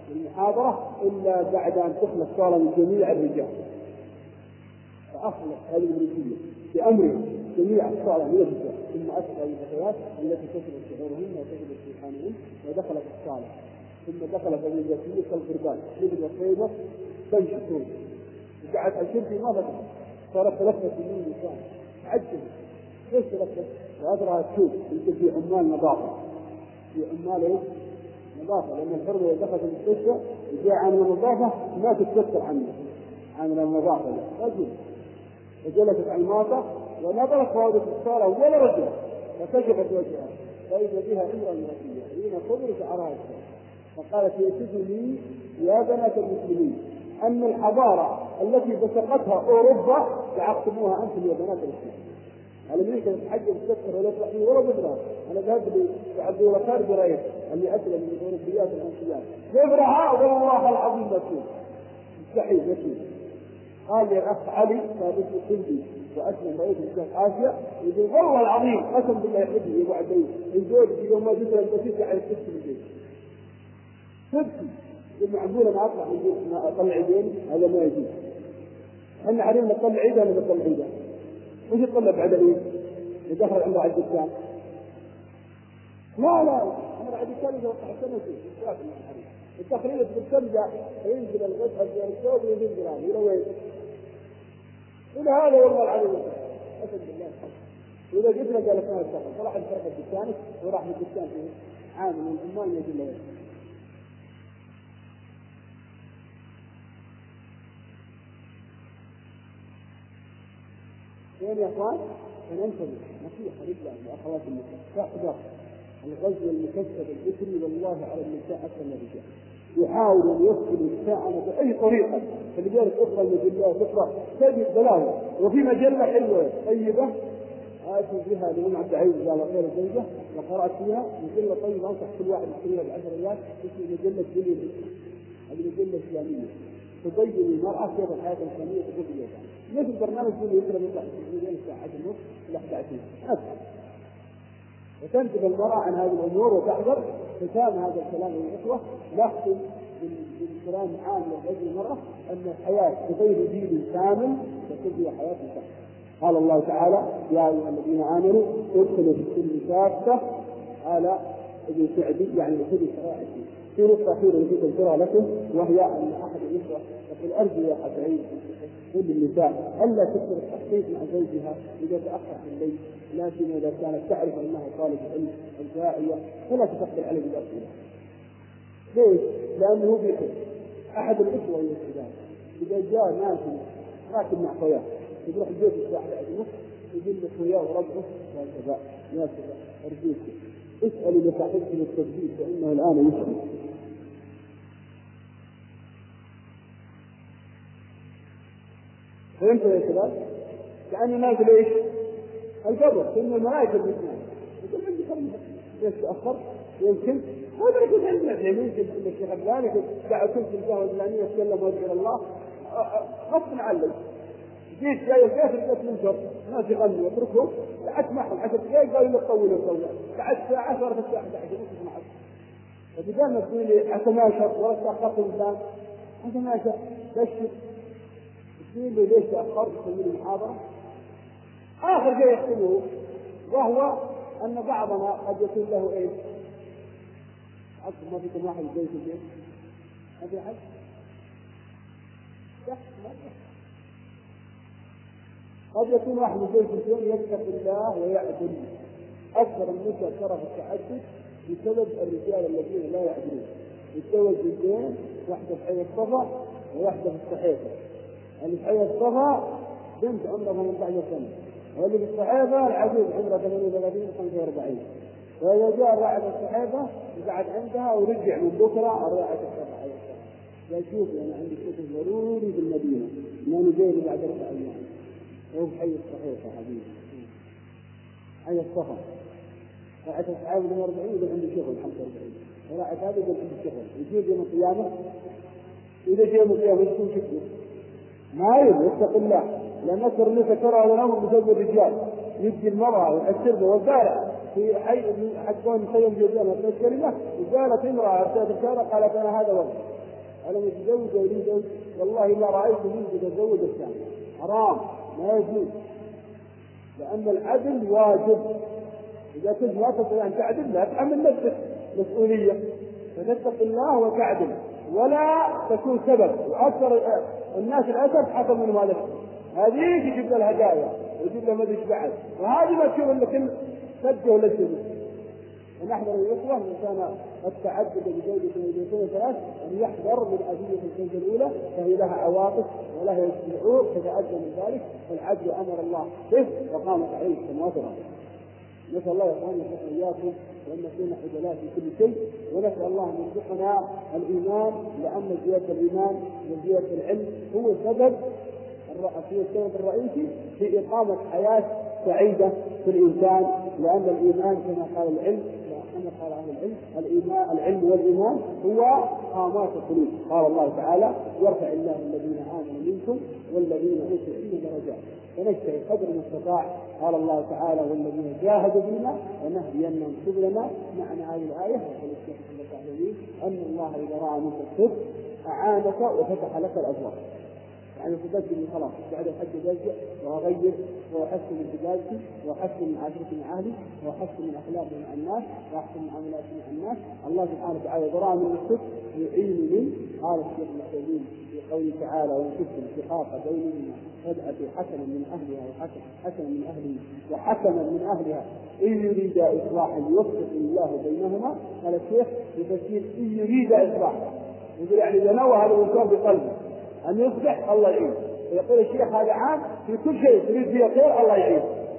المحاضرة إلا بعد أن تخلص صالة من جميع الرجال، فأخلص هذه الملكية بأمره جميع الصالة من الرجال، ثم أتى الفتيات التي تشرب شعورهن وتجد سبحانهن ودخلت الصالة، ثم دخلت الملكية كالقربان مثل الطيبة تنشطون وقعت الشرك ما فتح، صارت تلفت من النساء عجل ليش تلفت؟ وأدرى تشوف يمكن في عمال نظافة، في عمال نظافة، لأن الحرة إذا دخلت المستشفى وجاء عامل النظافة ما تتذكر عنه عامل النظافة رجل، وجلست عماطة ونظرت فوضى الصالة ولا رجل، فكشفت وجهها فإذا بها امرأة مرأية حين خبر شعرها الشمس، فقالت يؤسف لي يا بنات المسلمين أن الحضارة التي بسقتها أوروبا تعقبوها أنتم يا بنات الإسلام. على أمريكا تتحجب تذكر ولا تحجب ولا بدرها. أنا ذهبت لعبد الوهاب بريف اللي أسلم من الأوروبيات الأنسيات يبرها والله العظيم مسؤول مستحيل مسؤول. قال لي الأخ علي ثابت السندي وأسلم رئيس الشيخ آسيا يقول والله العظيم قسم بالله يحبني يا أبو عبيد الزوج يوم ما جزء البسيط على السبت من البيت سبتي يقول معمولة ما أطلع من البيت ما أطلع عيدين هذا ما يجيب. احنا علينا نطلع عيدة ولا نطلع عيدة؟ وش يطلع بعد العيد؟ يدخل عنده على الدكان؟ لا أنا بعد الدكان يوقع سنتي التقرير بالترجع ينزل الغسل في الثوب وينزل هذا إلى وين؟ إلى هذا والله العظيم أسد بالله. وإذا جبنا قال لك ما يشتغل طلع الفرق الدكان وراح للدكان في عامل من الأمان يجي له وين يا أخوان؟ فننتبه نصيحة لله لأخوات النساء تحذر الغزو المكثف الذكري والله على النساء أكثر من الرجال. يحاول أن يفصل النساء بأي طريقة، فلذلك أخرى المجلة تقرأ تجد بلاوي. وفي مجلة حلوة طيبة آتي بها لمن عبد العزيز على غير الزوجة وقرأت فيها مجلة طيبة أنصح كل واحد يشتريها ب10 ريال اسمها مجلة جلية الإسلام. هذه مجلة إسلامية تبين المرأة كيف الحياة الإسلامية تقول اليوم. مثل برنامج اللي يقرأ من الساعة 10:30 إلى 11:00 وتنتبه المرأة عن هذه الأمور وتحذر ختام هذا الكلام للإخوة. نختم بالكلام عام لهذه المرأة أن الحياة بغير دين كامل تكون هي حياة كاملة. قال الله تعالى يا أيها الذين آمنوا ادخلوا في السلم كافة على ابن سعدي يعني لكل شرائع. في نقطة أخيرة التي تذكرها لكم وهي أن أحد النسوة يقول أرجو يا حبيبي كل النساء ألا تكثر التحقيق مع زوجها إذا تأخر في الليل، لكن إذا كانت تعرف أنها طالب علم الجائية فلا تقبل عليه بالأسئلة. ليش؟ لأنه بيحب أحد الإخوة والسلام إذا جاء ناس راكب مع خواه يروح البيت الساعة 11:30 يجيب له خواه وربعه وهكذا. يا شباب أرجوك اسألوا لصاحبكم التثبيت فإنه الآن يسأل. فهمتوا يا شباب؟ كأنه نازل ايش؟ القبر، كأنه الملائكة بيسمعون. يقول عندي خلينا ليش تأخر؟ يمكن هذا يكون عندنا يمكن ان الشيخ الفلاني قاعد كنت في القهوة الفلانية يتكلم وجه الله غصب عنك. جيت جاي الكافر لقيت منكر ناس يغنوا اتركهم قعدت معهم 10 دقائق قالوا لي طولوا قعدت ساعة صارت الساعة 11 ونص معك. فبدال ما تقول لي أتماشى ولا تأخرت الإنسان أتماشى بشر تقول لي ليش تأخرت تسوي لي محاضرة. آخر شيء يحسنه وهو أن بعضنا قد يكون له إيه عصر ما فيكم واحد زي في البيت ما في أحد قد يكون واحد زي في البيت يتقي الله ويعدل. أكثر النساء ترى في التعدد بسبب الرجال الذين لا يعدلون. يتزوج بنتين واحدة في حي الصفا وواحدة في الصحيفة. اللي في حي الصفا بنت عمرها 18 سنة واللي في الصحيفة العجوز عمرها 38 45. وإذا جاء الراعي الصحيفة وقعد عندها ورجع من بكرة الراعي الصفا حي الصفا. قال شوف أنا عندي شيء ضروري في المدينة لأنه جاي بعد 4 أيام هو في حي الصحيفة حبيبي حي الصفا. راعي الصحيفة من 40 يقول عندي شغل 45 وراعي هذا يقول عندي شغل يجيب يوم القيامة. إذا جاء يوم القيامة يكون شكله ما يبغى يتق الله. لأن أكثر الناس ترى على الأمر بسبب الرجال يجي المرأة ويحسرها والبارع في حي حقون مخيم جزيرة في الكلمة، وقالت امرأة أرسلت الشارع قالت أنا هذا ولد أنا متزوجة ويريد والله ما رأيت منك تتزوج الثاني، حرام ما يجوز، لأن العدل واجب. إذا كنت ما تستطيع أن تعدل لا تحمل نفسك مسؤولية، فتتق الله وتعدل ولا تكون سبب. وأكثر الناس الأسف حصل منهم هذا الشيء، هذه تجيب لها الهدايا ويجيب لها مدري بعد، وهذه ما تشوف انك سجه ولا شيء. ونحذر الإخوة من كان التعدد بزوجة وزوجتين ثلاث أن يحذر من أذية الزوجة الأولى، فهي لها عواطف ولها شعور تتأذى من ذلك، فالعدل أمر الله به وقامت عليه السماوات والأرض. نسأل الله يا أخواني أن إياكم وأن نكون عدلاء في كل شيء، ونسأل الله أن يرزقنا الإيمان، لأن زيادة الإيمان وزيادة العلم هو السبب الرئيسي في إقامة حياة سعيدة في الإنسان. لأن الإيمان كما قال أهل العلم العلم والإيمان هو قامات القلوب. قال الله تعالى يرفع الله الذين آمنوا منكم والذين أوتوا العلم درجات، فنجتهد قدر المستطاع. قال الله تعالى والذين جاهدوا بنا ونهدينهم سبلنا. معنى هذه الآية أن الله إذا رأى منك الصدق أعانك وفتح لك الأبواب، يعني تبدل خلاص بعد الحج برجع وأغير وأحسن من عبادتي وأحسن من عاشرتي مع أهلي وأحسن من أخلاقي مع الناس وأحسن من معاملاتي مع الناس. الله سبحانه وتعالى ضرع من الصدق يعينني. قال الشيخ المسلمين في قوله تعالى وإن كنتم شقاق بينهما فابعثوا حسنا من أهلها وحسنا من أهله وحسنا من أهلها إن يريد إصلاحا يوفق الله بينهما. قال الشيخ بتفسير إن يريد إصلاحا، يقول يعني إذا نوى هذا الإنسان بقلبه أن يصلح الله يعين. ويقول الشيخ هذا عام في كل شيء تريد فيه خير الله يعين.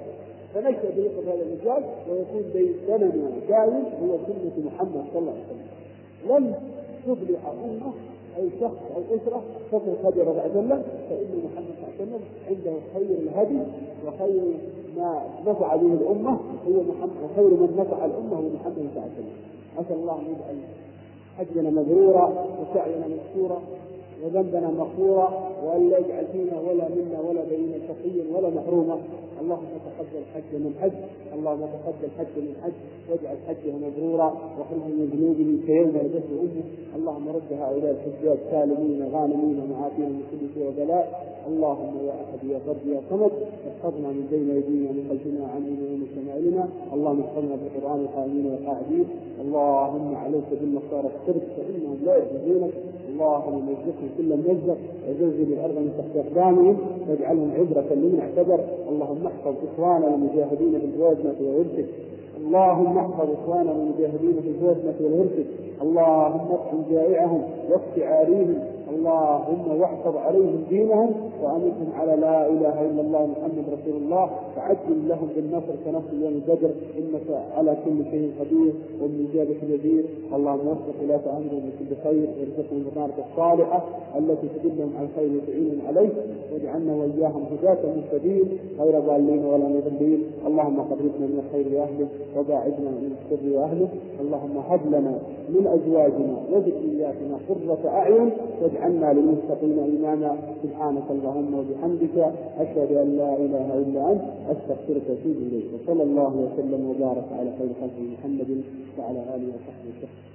فنجتهد بنقطة هذا المجال ويكون بيننا دائم هو سنة محمد صلى الله عليه وسلم. لن تفلح أمة أي شخص أو أسرة تترك هدي رضي الله، فإن محمد صلى الله عليه وسلم عنده خير الهدي وخير ما نفع به الأمة هو محمد، وخير من نفع الأمة هو محمد صلى الله عليه وسلم. أسأل الله أن يجعل حجنا مبرورا وسعينا مشكورا وذنبنا مغفورا، وأن لا يجعل فينا ولا منا ولا بيننا شقيا ولا محروما. اللهم تقبل حج من حج، اللهم تقبل حج من حج، واجعل حجه مبرورا واخرجه من ذنوبه كيوم ولدته امه. اللهم رد هؤلاء الحجاج سالمين غانمين معافين من كل سوء وبلاء. اللهم يا احد يا فرد يا صمد احفظنا من بين ايدينا ومن خلفنا عن يمين شمائلنا. اللهم احفظنا بالقران القائمين والقاعدين. اللهم عليك بالنصارى الشرك فانهم لا يعجزونك. اللهم مزقهم كل ممزق وزلزل الارض من تحت اقدامهم واجعلهم عبره لمن اعتبر. اللهم احفظ اخواننا المجاهدين في الهدنه والهرسك. اللهم احفظ اخواننا المجاهدين في الهدنه والهرسك. اللهم اطعم جائعهم واكف عاريهم. اللهم واحفظ عليهم دينهم وامتهم على لا اله الا الله محمد رسول الله. فعجل لهم بالنصر كنصر يوم بدر انك على كل شيء قدير وبالاجابه جدير. اللهم وفق ولاة امرهم بكل خير وارزقهم المباركه الصالحه التي تدلهم على الخير وتعينهم عليه، واجعلنا واياهم هداة مهتدين غير ضالين ولا مضلين. اللهم قربنا من الخير واهله وباعدنا من الشر واهله. اللهم هب لنا من ازواجنا وذرياتنا قرة اعين واجعلنا للمتقين اماما. سبحانك اللهم وبحمدك اشهد ان لا اله الا انت استغفرك واتوب اليك. وصلى الله وسلم وبارك على خير خلقه محمد وعلى اله وصحبه وسلم.